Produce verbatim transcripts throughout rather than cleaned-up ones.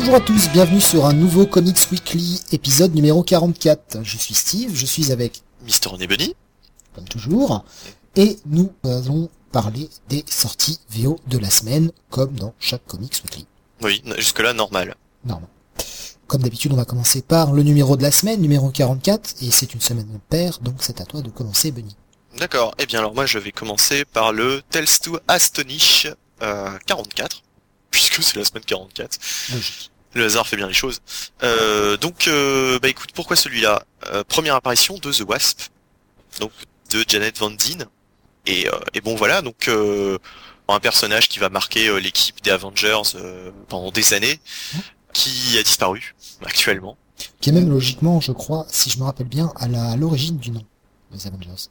Bonjour à tous, bienvenue sur un nouveau Comics Weekly, épisode numéro quarante-quatre. Je suis Steve, je suis avec Mister René Bunny, comme toujours, et nous allons parler des sorties V O de la semaine, comme dans chaque Comics Weekly. Oui, jusque-là, normal. Normal. Comme d'habitude, on va commencer par le numéro de la semaine, numéro quarante-quatre, et c'est une semaine paire, donc c'est à toi de commencer, Bunny. D'accord, eh bien alors moi je vais commencer par le Tales to Astonish euh, quarante-quatre, puisque c'est la semaine quarante-quatre. Logique. Le hasard fait bien les choses. Euh, donc, euh, bah écoute, pourquoi celui-là euh, Première apparition de The Wasp, donc de Janet Van Dyne. Et, euh, et bon voilà, donc euh, un personnage qui va marquer euh, l'équipe des Avengers euh, pendant des années, qui a disparu actuellement. Qui est même logiquement, je crois, si je me rappelle bien, à la- à l'origine du nom des Avengers.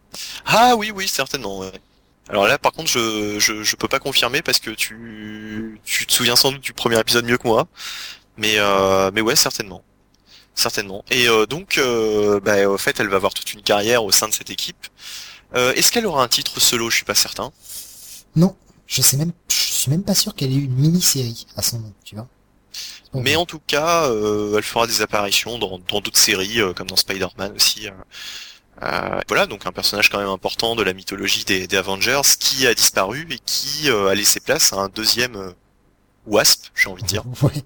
Ah oui, oui, certainement. Ouais. Alors là, par contre, je, je je peux pas confirmer parce que tu tu te souviens sans doute du premier épisode mieux que moi, mais euh, mais ouais, certainement, certainement. Et euh, donc, euh, bah, au fait, elle va avoir toute une carrière au sein de cette équipe. Euh, est-ce qu'elle aura un titre solo? Je suis pas certain. Non, je sais même, je suis même pas sûr qu'elle ait eu une mini-série à son nom, tu vois. Bon, Mais en tout cas, euh, elle fera des apparitions dans dans d'autres séries, euh, comme dans Spider-Man aussi. euh. Euh, voilà, donc un personnage quand même important de la mythologie des, des Avengers qui a disparu et qui euh, a laissé place à un deuxième euh, Wasp, j'ai envie de dire. Ouais.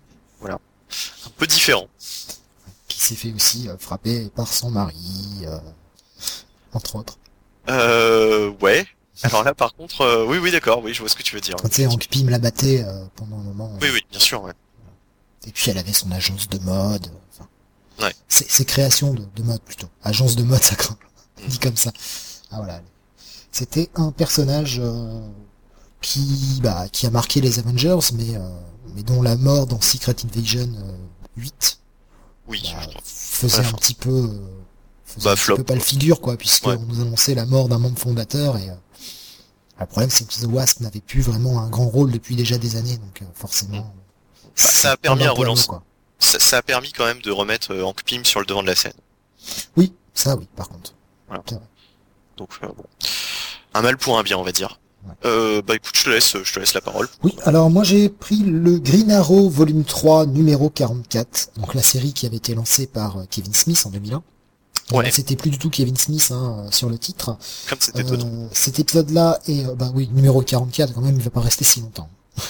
Un peu différent. Qui s'est fait aussi euh, frapper par son mari, euh, entre autres. Euh, ouais. Alors là, par contre, euh, oui, oui, d'accord, oui, je vois ce que tu veux dire. Tu sais, Hank Pym la battait euh, pendant un moment. Oui, oui, bien sûr, ouais. Et puis elle avait son agence de mode. euh, Enfin, Ouais. c'est, c'est création de, de mode plutôt. Agence de mode, ça craint. Mm. Dit comme ça. Ah voilà. C'était un personnage euh, qui, bah, qui a marqué les Avengers, mais, euh, mais dont la mort dans Secret Invasion euh, huit Oui, bah, je crois. faisait Ouais, un enfin. petit peu, euh, faisait Bah, un petit flop, peu pas le quoi. figure, quoi, puisque Ouais. on nous annonçait la mort d'un membre fondateur et euh, le problème c'est que The Wasp n'avait plus vraiment un grand rôle depuis déjà des années, donc euh, forcément. ça c'est a permis tombé à un peu à l'eau, relancer. quoi. Ça, ça a permis quand même de remettre euh, Hank Pym sur le devant de la scène. Oui, ça oui, par contre. Voilà. C'est vrai. Donc, euh, bon. Un mal pour un bien, on va dire. Ouais. Euh, bah écoute, je te laisse, je te laisse la parole. Oui, alors moi j'ai pris le Green Arrow volume trois numéro quarante-quatre, donc la série qui avait été lancée par euh, Kevin Smith en deux mille un. Donc, Ouais. là, c'était plus du tout Kevin Smith hein, euh, sur le titre. Comme c'était étonnant. Euh, cet épisode-là est, euh, bah oui, numéro quarante-quatre quand même, il va pas rester si longtemps.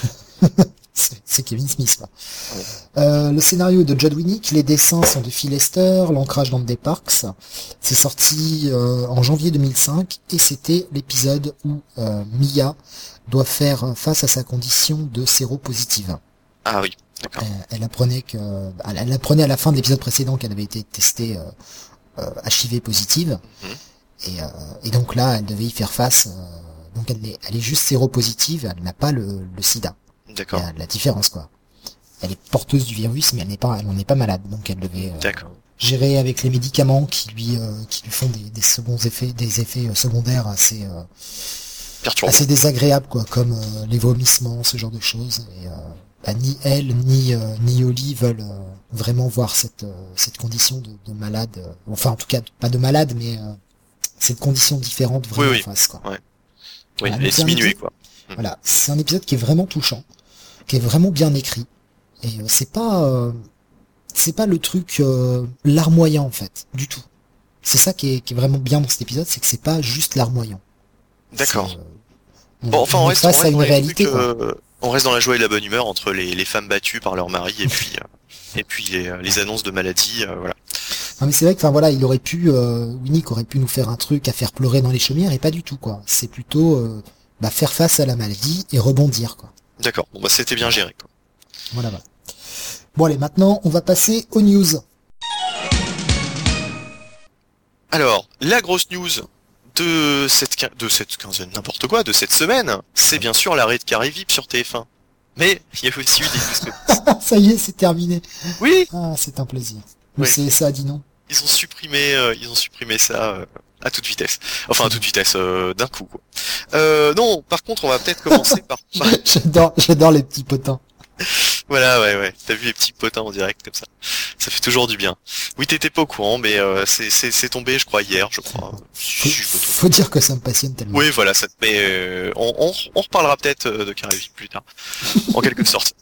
c'est, c'est Kevin Smith, quoi. Ouais. Euh, le scénario est de Judd Winnick, les dessins sont de Phil Lester, l'ancrage dans des Parks. C'est sorti euh, en janvier deux mille cinq et c'était l'épisode où euh, Mia doit faire face à sa condition de séropositive. Ah oui, d'accord. Euh, elle apprenait que, elle, elle apprenait à la fin de l'épisode précédent qu'elle avait été testée euh, euh, H I V positive. Mhm. Et, euh, et donc là, elle devait y faire face. euh, donc elle est, elle est juste séropositive, elle n'a pas le, le sida. Il y D'accord. a de la différence, quoi. Elle est porteuse du virus, mais elle n'est pas, elle n'en est pas malade. Donc elle devait euh, D'accord. gérer avec les médicaments qui lui, euh, qui lui font des, des seconds effets, des effets euh, secondaires assez, euh, Perturbant. assez désagréables, quoi, comme euh, les vomissements, ce genre de choses. Et euh, bah, ni elle, ni euh, ni Oli veulent euh, vraiment voir cette euh, cette condition de, de malade. euh, enfin, en tout cas, pas de malade, mais euh, cette condition différente vraiment Oui, oui. en face, quoi. Oui, Voilà, elle donc est c'est un diminuée, épisode- quoi. Voilà, c'est un épisode qui est vraiment touchant, qui est vraiment bien écrit. Et euh, c'est pas euh, c'est pas le truc euh, larmoyant en fait, du tout. C'est ça qui est, qui est vraiment bien dans cet épisode, c'est que c'est pas juste larmoyant. D'accord. C'est, euh, on- Bon, enfin, on on est reste, on face reste à une dans les réalité, trucs, quoi. euh, on reste dans la joie et la bonne humeur entre les, les femmes battues par leur mari et puis, euh, et puis les, euh, les annonces de maladies, euh, voilà. Non mais c'est vrai que, enfin voilà, il aurait pu, euh, Winnick aurait pu nous faire un truc à faire pleurer dans les chaumières et pas du tout, quoi. C'est plutôt euh, bah, faire face à la maladie et rebondir, quoi. D'accord. Bon, bah, c'était bien géré, quoi. Voilà, voilà. Bon allez, maintenant on va passer aux news. Alors, la grosse news de cette, quin- de cette quinzaine, n'importe quoi, de cette semaine, c'est bien sûr l'arrêt de Carré V I P sur T F un. Mais, il y a aussi eu des news que- Ça y est, c'est terminé. Oui! Ah, c'est un plaisir. Le Oui. C S A a dit non. Ils ont supprimé, euh, ils ont supprimé ça euh, à toute vitesse. Enfin, à toute vitesse, euh, d'un coup, quoi. Euh, non, par contre, on va peut-être commencer par... par- J'adore, j'adore les petits potins. Voilà, ouais, ouais. T'as vu les petits potins en direct comme ça. Ça fait toujours du bien. Oui, t'étais pas au courant, mais euh, c'est c'est c'est tombé, je crois, hier, je crois. Faut, Si je me trompe. faut dire que ça me passionne tellement. Oui, voilà, ça. Mais euh, on, on on reparlera peut-être euh, de Carré Vip plus tard, en quelque sorte.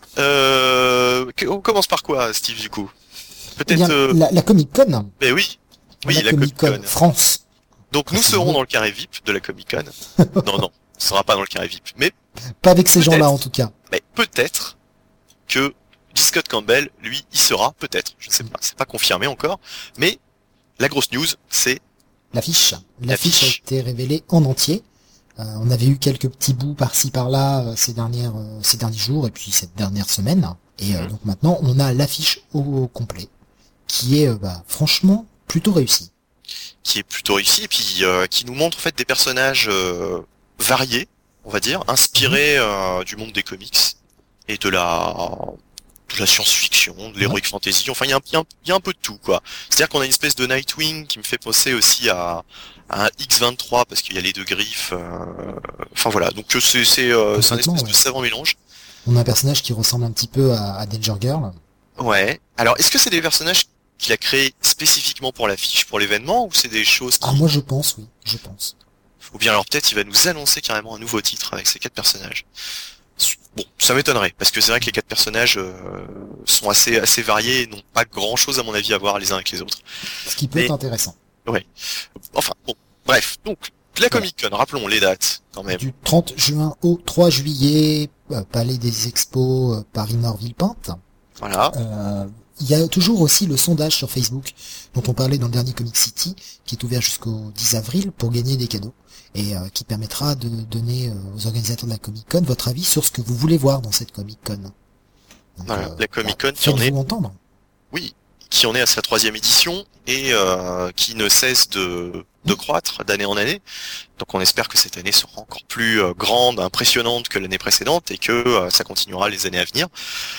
Euh, que- on commence par quoi, Steve, du coup? Eh Peut-être. bien, Euh... la, la Comic Con, Mais oui, oui, la la Comic Con Comic Con. France. Donc nous serons dans le carré V I P de la Comic Con. Non, non, on sera pas dans le carré V I P. Mais Pas avec ces peut-être. gens-là en tout cas. Mais peut-être que J. Scott Campbell, lui, y sera, peut-être, je sais pas, c'est pas confirmé encore, mais la grosse news, c'est L'affiche. L'affiche a L'affiche. été révélée en entier. Euh, on avait eu quelques petits bouts par-ci par-là euh, ces dernières, euh, ces derniers jours et puis cette dernière semaine. Et euh, Mhm. donc maintenant, on a l'affiche au, au complet, qui est euh, bah, franchement plutôt réussie. qui est plutôt réussi et puis euh, qui nous montre en fait des personnages euh, variés, on va dire, inspirés euh, du monde des comics et de la de la science-fiction, de l'heroic fantasy. Enfin, il y, a un- il y a un- il y a un peu de tout, quoi. C'est-à-dire qu'on a une espèce de Nightwing qui me fait penser aussi à, à un X vingt-trois parce qu'il y a les deux griffes. euh, Enfin voilà, donc euh, c'est c'est euh, c'est un Complètement, espèce ouais. de savant mélange. On a un personnage qui ressemble un petit peu à, à Danger Girl. Ouais. Alors, est-ce que c'est des personnages qu'il a créés spécifiquement pour l'affiche, pour l'événement, ou c'est des choses qui... Ah moi je pense, oui, je pense. Ou bien alors peut-être il va nous annoncer carrément un nouveau titre avec ces quatre personnages. Bon, ça m'étonnerait, parce que c'est vrai que les quatre personnages euh, sont assez assez variés et n'ont pas grand-chose à mon avis à voir les uns avec les autres. Ce qui peut Mais- être intéressant. Enfin, bon, bref. Donc, la Comic-Con, rappelons les dates, quand même. Du trente juin au trois juillet, euh, Palais des Expos, euh, Paris-Nord-Villepinte. Voilà. Euh, Il y a toujours aussi le sondage sur Facebook dont on parlait dans le dernier Comic City, qui est ouvert jusqu'au dix avril pour gagner des cadeaux et euh, qui permettra de donner euh, aux organisateurs de la Comic Con votre avis sur ce que vous voulez voir dans cette Comic Con. Donc, Voilà, euh, la Comic-Con bah, qui en est, faites-vous entendre. oui, qui en est à sa troisième édition et euh, qui ne cesse de, de croître d'année en année. Donc on espère que cette année sera encore plus euh, grande, impressionnante que l'année précédente et que euh, ça continuera les années à venir.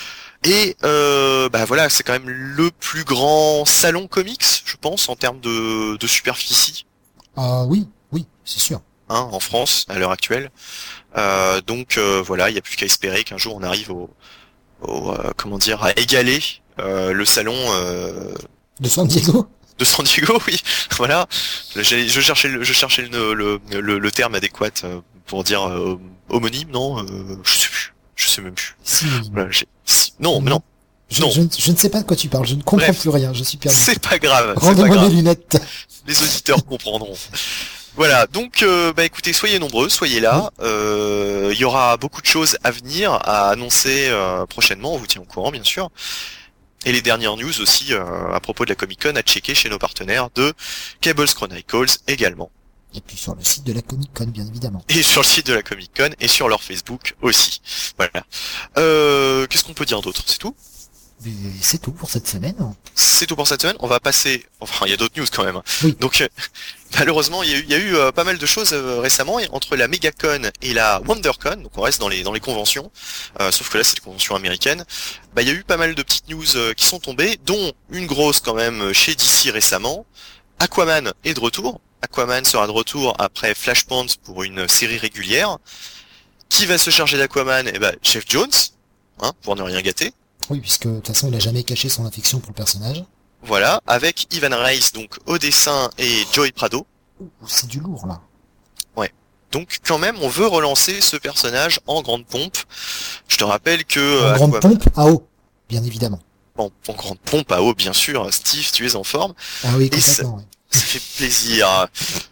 Et euh, bah voilà, c'est quand même le plus grand salon comics, je pense, en termes de, de superficie, Ah oui, oui, c'est sûr. hein, en France à l'heure actuelle. Euh, donc euh, voilà, il n'y a plus qu'à espérer qu'un jour on arrive au, au euh, comment dire, à égaler euh, le salon euh, De San Diego. de San Diego, oui. Voilà, J'ai- je cherchais le, je cherchais le, le, le, le terme adéquat euh, pour dire euh, homonyme, non, euh, je sais plus, je sais même plus. Synonyme. Voilà, j'ai- si- non, mais non, Je, non. je, ne- je ne sais pas de quoi tu parles, je ne comprends Bref. plus rien, je suis perdu. c'est pas grave, c'est pas Rendez-moi grave. mes lunettes. Les auditeurs comprendront. Voilà, donc euh, bah écoutez, soyez nombreux, soyez là. Euh, Il y aura beaucoup de choses à venir, à annoncer euh, prochainement. On vous tient au courant, bien sûr. Et les dernières news aussi euh, à propos de la Comic Con à checker chez nos partenaires de Cables Chronicles également. Et puis sur le site de la Comic Con, bien évidemment. Et sur le site de la Comic Con et sur leur Facebook aussi. Voilà. Euh, Qu'est-ce qu'on peut dire d'autre? C'est tout? Et c'est tout pour cette semaine. C'est tout pour cette semaine. On va passer. Enfin, il y a d'autres news quand même. Oui. Donc, euh, malheureusement, il y a eu, il y a eu euh, pas mal de choses euh, récemment et entre la MegaCon et la WonderCon. Donc, on reste dans les dans les conventions. Euh, sauf que là, c'est les conventions américaines. Bah, il y a eu pas mal de petites news euh, qui sont tombées, dont une grosse quand même chez D C récemment. Aquaman est de retour. Aquaman sera de retour après Flashpoint pour une série régulière. Qui va se charger d'Aquaman? Eh ben, Jeff Jones, hein, pour ne rien gâter. Oui, puisque de toute façon, il a jamais caché son affection pour le personnage. Voilà, avec Ivan Reis donc au dessin et Joey Prado. Ouh, c'est du lourd, là. Donc quand même, on veut relancer ce personnage en grande pompe. Je te rappelle que En euh, grande Aquaman- pompe à eau, bien évidemment. en, en grande pompe à eau, bien sûr. Steve, tu es en forme. Ah oui, Et ça- complètement, ouais. Ça fait plaisir.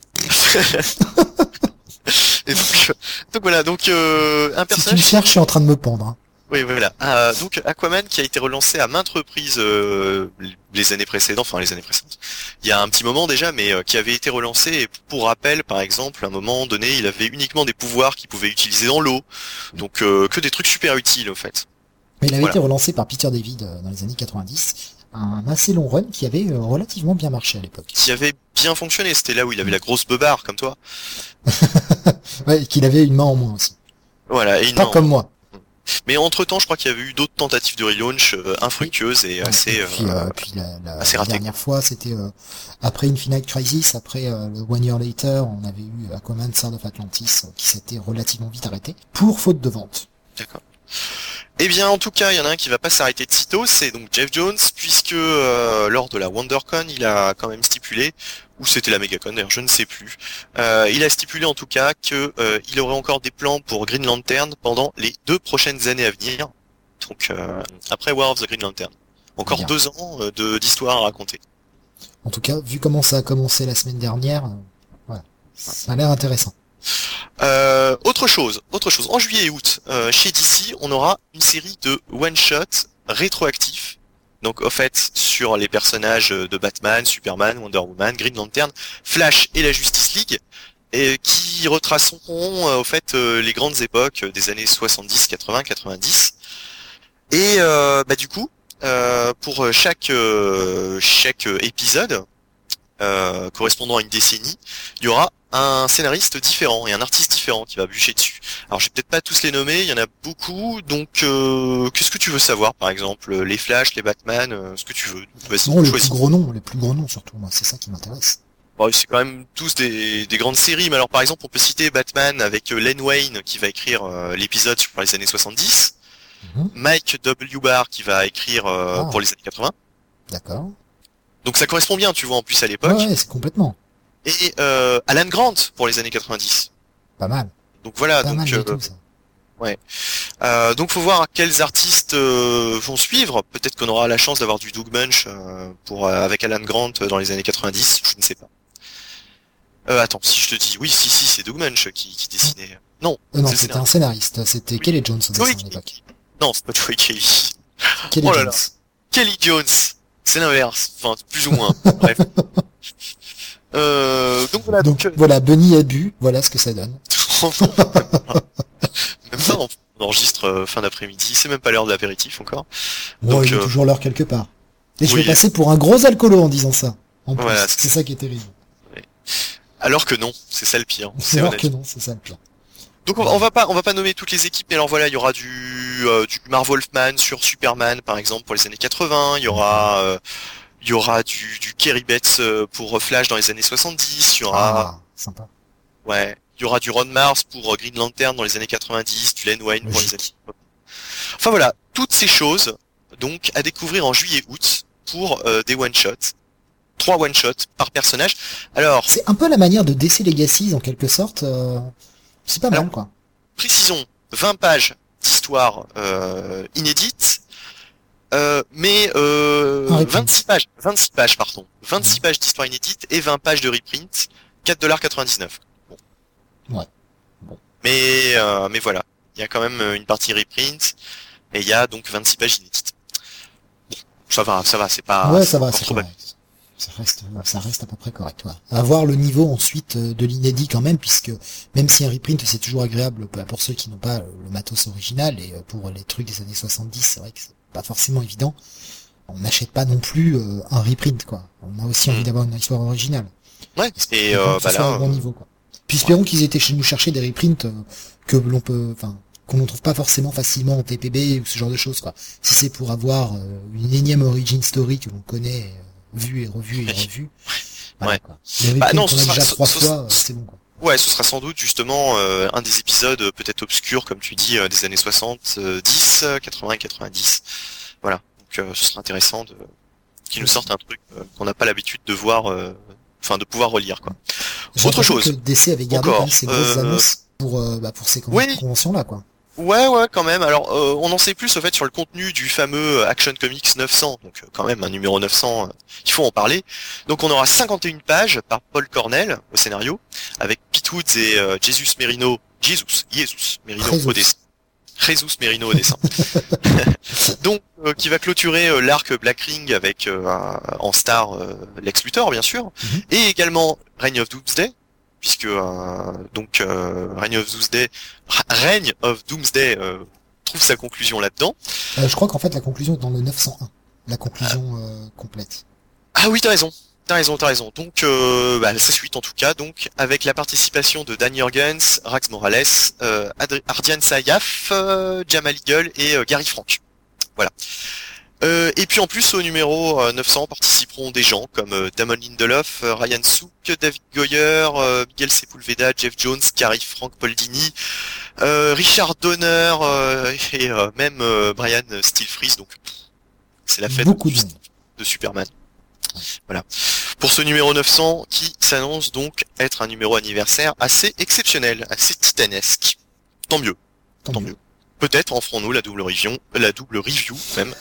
Et donc, donc voilà, donc euh, un Si tu me personnage. cherches, je suis en train de me pendre. Hein. Oui, voilà. Euh, donc Aquaman qui a été relancé à maintes reprises euh, les années précédentes, enfin les années précédentes. Il y a un petit moment déjà, mais euh, qui avait été relancé. Et pour rappel, par exemple, à un moment donné, il avait uniquement des pouvoirs qu'il pouvait utiliser dans l'eau, donc euh, que des trucs super utiles en fait. Mais il avait Voilà. été relancé par Peter David euh, dans les années quatre-vingt-dix. Un assez long run qui avait euh, relativement bien marché à l'époque. Qui avait bien fonctionné. C'était là où il avait la grosse beubare comme toi. Ouais, et qu'il avait une main en moins aussi. Voilà. Et une Pas main. comme moi. Mais entre temps, je crois qu'il y avait eu d'autres tentatives de relaunch euh, infructueuses et assez. Et puis, euh, euh, puis la, la assez raté. dernière fois, c'était euh, après Infinite Crisis, après euh, le One Year Later, on avait eu Aquaman Sword of Atlantis euh, qui s'était relativement vite arrêté pour faute de vente. D'accord. Eh bien, en tout cas, il y en a un qui va pas s'arrêter de sitôt, c'est donc Jeff Jones, puisque euh, lors de la WonderCon, il a quand même stipulé, ou c'était la MegaCon d'ailleurs, je ne sais plus, euh, il a stipulé en tout cas que euh, il aurait encore des plans pour Green Lantern pendant les deux prochaines années à venir, donc euh, après War of the Green Lantern. Encore Bien. deux ans euh, de d'histoire à raconter. En tout cas, vu comment ça a commencé la semaine dernière, euh, voilà, ça a l'air intéressant. Euh, autre chose, autre chose. En juillet et août, euh, chez D C, on aura une série de one-shot rétroactifs. Donc, au fait, sur les personnages de Batman, Superman, Wonder Woman, Green Lantern, Flash et la Justice League, et qui retraceront, euh, au fait, euh, les grandes époques des années soixante-dix, quatre-vingts, quatre-vingt-dix. Et euh, bah du coup, euh, pour chaque euh, chaque épisode euh, correspondant à une décennie, il y aura un scénariste différent et un artiste différent qui va bûcher dessus. Alors je vais peut-être pas tous les nommer, il y en a beaucoup, donc euh, qu'est-ce que tu veux savoir par exemple? Les Flash, les Batman, euh, ce que tu veux. Vas-y, Non, les choisis. plus gros noms, les plus gros noms surtout, moi, c'est ça qui m'intéresse. Bon, c'est quand même tous des, des grandes séries, mais alors par exemple on peut citer Batman avec euh, Len Wayne qui va écrire euh, l'épisode sur les années soixante-dix, Mhm. Mike W. Barr qui va écrire euh, Ah. pour les années quatre-vingts, D'accord. donc ça correspond bien tu vois en plus à Ouais, l'époque, ouais, c'est complètement. et euh, Alan Grant pour les années quatre-vingt-dix. Pas mal. Donc voilà, Pas donc mal du euh, tout, ça. Euh, donc faut voir quels artistes euh, vont suivre. Peut-être qu'on aura la chance d'avoir du Doug Munch euh, pour euh, avec Alan Grant euh, dans les années quatre-vingt-dix, je ne sais pas. Euh, attends, si je te dis oui, si si, c'est Doug Munch qui, qui dessinait. Non, Euh, non, c'est le c'était scénario. un scénariste. C'était Oui. Kelly Jones au Joey dessin à l'époque. Kelly. Non, c'est pas Joey Kelly. Kelly Oh là Jones. là. Kelly Jones. C'est l'inverse. Enfin, plus ou moins. Bref. Euh, donc voilà. Donc Donc, euh, voilà, Bunny a bu, voilà ce que ça donne. même pas, on enregistre euh, fin d'après-midi. C'est même pas l'heure de l'apéritif encore. Bon, Donc, il est euh, toujours l'heure quelque part. Et je oui. vais passer pour un gros alcoolo en disant ça. En plus, Voilà, c'est c'est- ça qui est terrible. Alors que non, c'est ça le pire. C'est Alors honnête. que non, c'est ça le pire. Donc on va, on va pas on va pas nommer toutes les équipes, mais alors voilà, il y aura du euh, du Marv Wolfman sur Superman par exemple pour les années quatre-vingts, il y aura euh, il y aura du du Kerry Betts euh, pour Flash dans les années soixante-dix, il y aura Ah, sympa. ouais, il y aura du Ron Mars pour euh, Green Lantern dans les années quatre-vingt-dix, du Len Wayne pour les années. Logique. Enfin voilà, toutes ces choses donc à découvrir en juillet-août pour euh, des one-shots, trois one-shots par personnage. Alors C'est un peu la manière de D C Legacy en quelque sorte. euh, C'est pas Alors, mal, quoi. précisons, vingt pages d'histoire euh, inédite, euh, mais euh, Un reprint. vingt-six pages, vingt-six pages, pardon, vingt-six Mhm. pages d'histoire inédite et vingt pages de reprint, quatre dollars quatre-vingt-dix-neuf. Bon. Ouais. Bon. Mais euh, mais voilà, il y a quand même une partie reprint et il y a donc vingt-six pages inédites. Bon, ça va, ça va, c'est pas. ouais, c'est ça va, encore c'est trop bas. correct. Ça reste, ça reste à peu près correct. Ouais. Avoir le niveau ensuite euh, de l'inédit quand même, puisque même si un reprint c'est toujours agréable bah, pour ceux qui n'ont pas euh, le matos original et euh, pour les trucs des années soixante-dix, c'est vrai que c'est pas forcément évident. On n'achète pas non plus euh, un reprint, quoi. On a aussi envie Mm. d'avoir une histoire originale. Ouais. Et Donc, euh, que ce bah soit là, à un bon euh, niveau, quoi. Puis espérons qu'ils étaient chez nous chercher des reprints euh, que l'on peut, enfin, qu'on ne trouve pas forcément facilement en T P B ou ce genre de choses, quoi. Si c'est pour avoir euh, une énième origin story que l'on connaît, euh, vue et revue et revue, voilà, Ouais. quoi. Les Bah reprints non, qu'on ce a sera- déjà ce- trois ce- fois, euh, ce- c'est bon, quoi. ouais, ce sera sans doute justement euh, un des épisodes euh, peut-être obscurs, comme tu dis, euh, des années soixante-dix, quatre-vingts et quatre-vingt-dix. Voilà. Donc euh, ce sera intéressant de qu'ils nous sortent un truc euh, qu'on n'a pas l'habitude de voir, euh, enfin de pouvoir relire, quoi. J'ai Autre l'impression chose. que D C avait gardé Encore, quand même ces grosses euh, annonces pour, euh, bah, pour ces con- oui. conventions-là, quoi. Ouais, ouais, quand même. Alors, euh, on en sait plus au fait sur le contenu du fameux Action Comics neuf cents, donc euh, quand même un numéro neuf cents, euh, il faut en parler. Donc on aura cinquante et une pages par Paul Cornell au scénario, avec Pete Woods et euh, Jesus Merino, Jesus, Jesus Merino Jesus. au dessin. Jesus Merino au dessin. Donc, euh, qui va clôturer euh, l'arc Black Ring avec euh, un- en star euh, Lex Luthor, bien sûr, Mhm. et également Reign of Doomsday, puisque euh, donc euh, Reign of Doomsday, Reign of Doomsday euh, trouve sa conclusion là-dedans. Euh, je crois qu'en fait la conclusion est dans le neuf cent un. La conclusion euh, complète. Ah oui, t'as raison. T'as raison, t'as raison. Donc, euh, bah, sa suite en tout cas, donc avec la participation de Dan Jurgens, Rax Morales, euh, Adri- Ardian Sayaf, euh, Jamal Eagle et euh, Gary Frank. Voilà. Euh, et puis en plus au numéro euh, neuf cents participeront des gens comme euh, Damon Lindelof, euh, Ryan Sook, David Goyer, euh, Miguel Sepulveda, Jeff Jones, Cary Frank Poldini, euh, Richard Donner euh, et euh, même euh, Brian Stelfreeze. Donc c'est la fête Beaucoup de monde. de Superman. Voilà. Pour ce numéro neuf cents qui s'annonce donc être un numéro anniversaire assez exceptionnel, assez titanesque. Tant mieux. Tant Tant mieux. mieux. Peut-être en ferons-nous la double review, la double review même.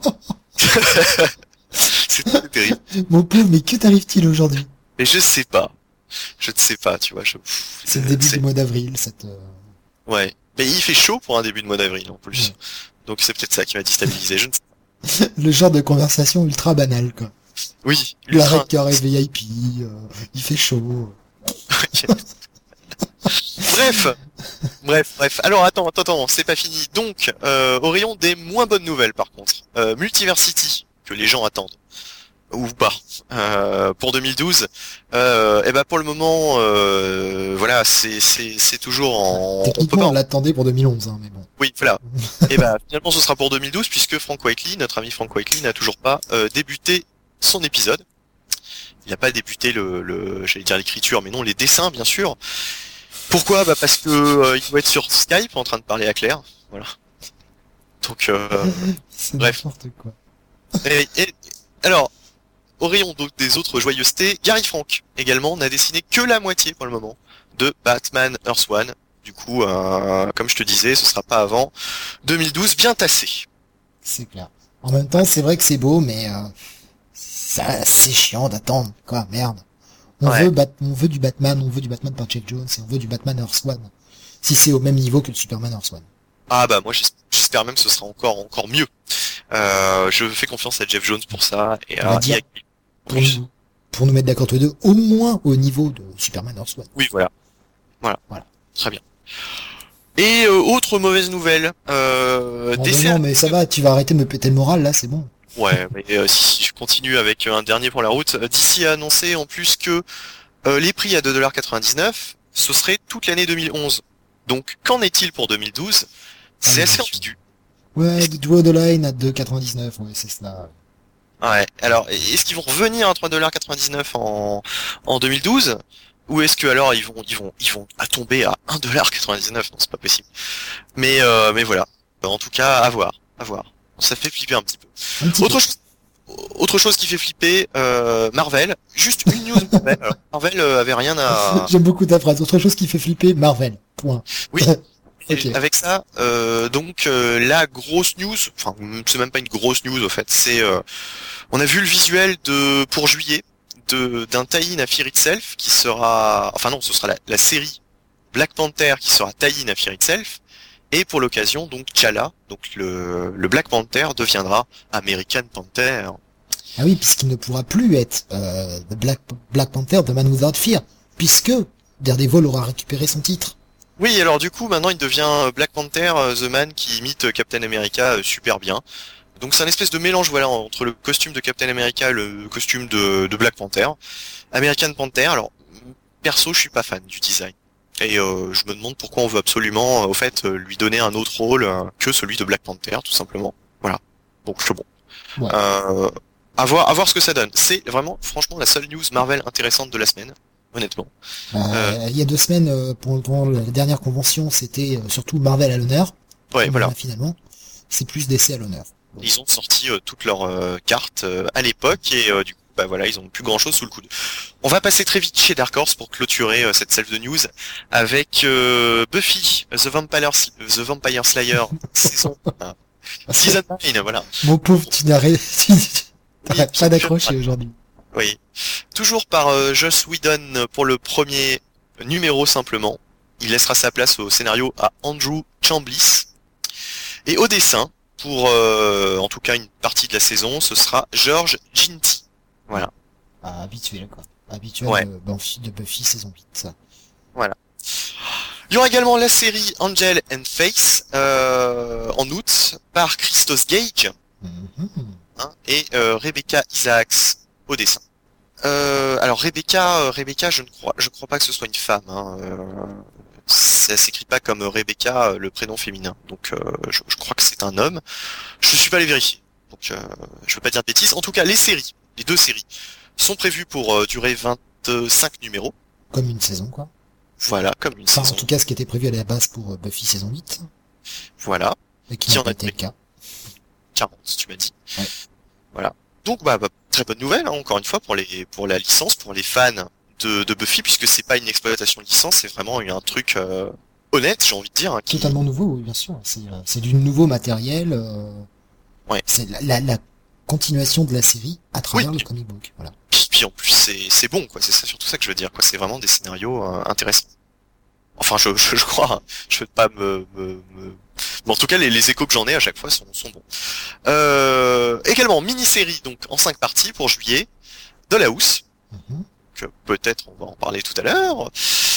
C'est très terrible. Mon pauvre, mais que t'arrive-t-il aujourd'hui? Mais je sais pas. Je ne sais pas, tu vois. Je... pff, C'est le début c'est- du mois d'avril, cette... euh, Ouais. Mais il fait chaud pour un début de mois d'avril en plus. Ouais. Donc c'est peut-être ça qui m'a déstabilisé. Je ne sais le genre de conversation ultra banale, quoi. pas. Oui. La ultra- Red Car est V I P, euh, il fait chaud. Bref. Bref, bref. Alors attends, attends, attends, c'est pas fini. Donc, euh, au rayon des moins bonnes nouvelles par contre. Euh, Multiversity, que les gens attendent. Ou pas. Euh, pour deux mille douze. Euh, et ben pour le moment, euh, voilà, c'est c'est c'est toujours en. on peut Techniquement, pas- on l'attendait pour deux mille onze, hein, mais bon. Oui, voilà. Et ben finalement, ce sera pour deux mille douze puisque Frank Whiteley, notre ami Frank Whiteley, n'a toujours pas euh, débuté son épisode. Il n'a pas débuté le, le j'allais dire l'écriture, mais non les dessins bien sûr. Pourquoi? Bah parce que euh, il doit être sur Skype en train de parler à Claire. Voilà. Donc euh, C'est bref. n'importe quoi. et, et- alors. Au rayon donc des autres joyeusetés, Gary Frank également n'a dessiné que la moitié pour le moment de Batman Earth One. Du coup, euh, comme je te disais, ce sera pas avant deux mille douze, bien tassé. C'est clair. En même temps, c'est vrai que c'est beau, mais euh, ça, c'est chiant d'attendre, quoi, merde. On Ouais. veut Bat- on veut du Batman, on veut du Batman par Jeff Jones, et on veut du Batman Earth One. Si c'est au même niveau que le Superman Earth One. Ah bah moi j'es- j'espère même que ce sera encore encore mieux. Euh, je fais confiance à Jeff Jones pour ça et On va à dire, et à- Pour nous, pour nous mettre d'accord tous les deux, au moins au niveau de Superman Earth One. Oui, voilà. Voilà. Voilà. Très bien. Et euh, autre mauvaise nouvelle, euh, Bon, D C mais a- non, mais ça va, tu vas arrêter de me péter le moral, là, c'est bon. Ouais, mais euh, si je continue avec euh, un dernier pour la route, euh, D C a annoncé en plus que euh, les prix à deux dollars quatre-vingt-dix-neuf, ce serait toute l'année deux mille onze. Donc qu'en est-il pour deux mille douze? C'est Ah, assez bien ambigu. Ouais, Draw the Line à deux quatre-vingt-dix-neuf, ouais, c'est ça. Ouais. Alors, est-ce qu'ils vont revenir à trois dollars quatre-vingt-dix-neuf en en deux mille douze ou est-ce que alors ils vont ils vont ils vont à tomber à un dollar quatre-vingt-dix-neuf? Non, c'est pas possible. Mais euh, mais voilà. En tout cas, à voir, à voir. Ça fait flipper un petit peu. Un petit Autre peu. chose, autre chose qui fait flipper, euh, Marvel. Juste une news Marvel. Alors, Marvel euh, avait rien à. J'aime beaucoup ta phrase. Autre chose qui fait flipper, Marvel. Point. Oui. Ok. Et avec ça, euh, donc euh, la grosse news, enfin c'est même pas une grosse news au fait, c'est euh, on a vu le visuel de pour juillet de d'un tie-in à Fear Itself qui sera, enfin non, ce sera la, la série Black Panther qui sera tie-in à Fear Itself et pour l'occasion donc T'Challa, donc le le Black Panther deviendra American Panther. Ah oui, puisqu'il ne pourra plus être euh, The Black, Black Panther de Man Without Fear, puisque Daredevil aura récupéré son titre. Oui, alors du coup, maintenant il devient Black Panther, euh, The Man qui imite Captain America euh, super bien. Donc c'est un espèce de mélange voilà entre le costume de Captain America et le costume de, de Black Panther. American Panther, alors perso je suis pas fan du design. Et euh, je me demande pourquoi on veut absolument euh, au fait euh, lui donner un autre rôle euh, que celui de Black Panther, tout simplement. Voilà. Donc c'est bon. Ouais. Euh, à voir, à voir ce que ça donne. C'est vraiment franchement la seule news Marvel intéressante de la semaine, honnêtement. Euh, Euh. Il y a deux semaines, euh, pour, pour la dernière convention, c'était euh, surtout Marvel à l'honneur. Ouais, Et voilà. là, finalement, c'est plus D C à l'honneur. Ils ont sorti euh, toutes leurs euh, cartes euh, à l'époque et euh, du coup bah voilà ils ont plus grand chose sous le coude. On va passer très vite chez Dark Horse pour clôturer euh, cette salve de news avec euh, Buffy The Vampire The Vampire Slayer saison un. Season neuf, voilà. Mon pauvre, tu n'arrêtes tu- tu- t'arrêtes Oui, pas d'accrocher aujourd'hui. Oui. Toujours par euh, Joss Whedon pour le premier numéro simplement. Il laissera sa place au scénario à Andrew Chambliss. Et au dessin, pour euh, en tout cas une partie de la saison, ce sera George Ginty. Voilà. Ah, habituel, quoi. Habituel Ouais. de, Buffy, de Buffy saison huit, ça. Il y aura également la série Angel and Face euh, en août par Christos Gage Mhm. hein, et euh, Rebecca Isaacs au dessin. Euh, alors Rebecca, euh, Rebecca, je ne crois, je crois pas que ce soit une femme. Hein, euh, ça s'écrit pas comme Rebecca, euh, le prénom féminin. Donc euh, je, je crois que c'est un homme. Je suis pas allé vérifier. Donc, euh, je veux pas dire de bêtises. En tout cas, les séries, les deux séries, sont prévues pour euh, durer vingt-cinq numéros. Comme une saison, quoi. Voilà, comme une Enfin, saison. en tout cas, ce qui était prévu à la base pour euh, Buffy saison huit. Voilà. Et qui Qui n'a en pas a été le cas. quarante, tu m'as dit. Ouais. Voilà. Donc, bah, bah, très bonne nouvelle, hein, encore une fois, pour les, pour la licence, pour les fans de, de Buffy, puisque c'est pas une exploitation de licence, c'est vraiment un truc euh, honnête, j'ai envie de dire. Hein, qui... Totalement nouveau, oui, bien sûr. C'est, euh, c'est du nouveau matériel. Euh... Ouais. C'est la, la, la continuation de la série à travers Oui. le comic book. Voilà. Puis, puis en plus, c'est, c'est bon, quoi. C'est ça, surtout ça que je veux dire, quoi. C'est vraiment des scénarios euh, intéressants. Enfin, je, je, je crois. Hein. Je veux pas me, me, me... Mais en tout cas, les, les échos que j'en ai à chaque fois sont, sont bons. Euh, également, mini-série, donc en cinq parties pour juillet, Dollhouse. Mm-hmm. Que peut-être on va en parler tout à l'heure.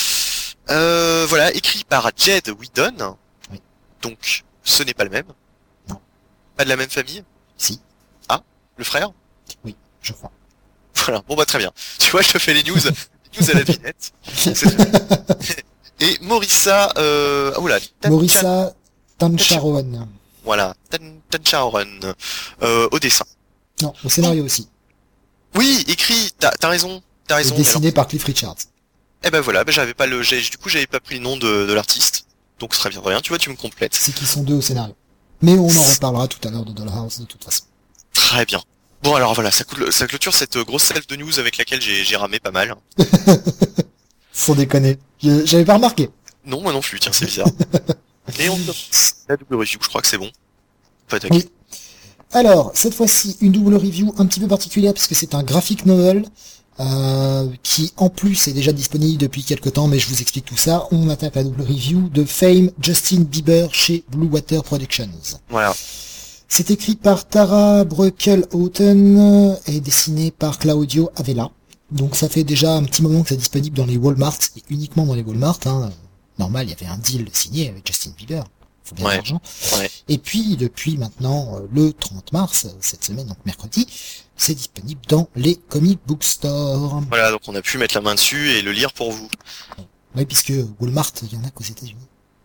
Euh, voilà, écrit par Jed Whedon. Oui. Donc, ce n'est pas le même. Non. Pas de la même famille. Si. Ah, le frère. Oui, je crois. Voilà, bon bah très bien. Tu vois, je te fais les news, les news à la vinette. C'est très bien. Et Morissa, euh, oh là, Tan- Morissa Tancharoen. Voilà, Tan- Tancharoen, euh, au dessin. Non, au scénario aussi. Oui, écrit, t'as, t'as raison, t'as Et raison. dessiné alors. par Cliff Richards. Eh ben voilà, ben j'avais pas le, j'ai, du coup j'avais pas pris le nom de, de l'artiste. Donc très bien, rien, tu vois, tu me complètes. C'est qu'ils sont deux au scénario. Mais on en reparlera tout à l'heure de Dollhouse de toute façon. Très bien. Bon alors voilà, ça, clôt- ça clôture cette grosse salve de news avec laquelle j'ai, j'ai ramé pas mal. Sans déconner. Je- J'avais pas remarqué. Non, moi non plus, tiens, c'est bizarre. Et on la double review, je crois que c'est bon. Pas d'attaquer. Oui. Alors, cette fois-ci, une double review un petit peu particulière puisque c'est un graphic novel euh, qui, en plus, est déjà disponible depuis quelques temps, mais je vous explique tout ça. On attaque la double review de Fame Justin Bieber chez Blue Water Productions. Voilà. C'est écrit par Tara Breukel-Houghton et dessiné par Claudio Avella. Donc ça fait déjà un petit moment que c'est disponible dans les Walmart, et uniquement dans les Walmart. Hein. Normal, il y avait un deal signé avec Justin Bieber. Faut bien Ouais. de l'argent. Ouais. Et puis, depuis maintenant euh, le trente mars, euh, cette semaine, donc mercredi, c'est disponible dans les comic book stores. Voilà, donc on a pu mettre la main dessus et le lire pour vous. Oui, puisque Walmart, il y en a qu'aux États-Unis.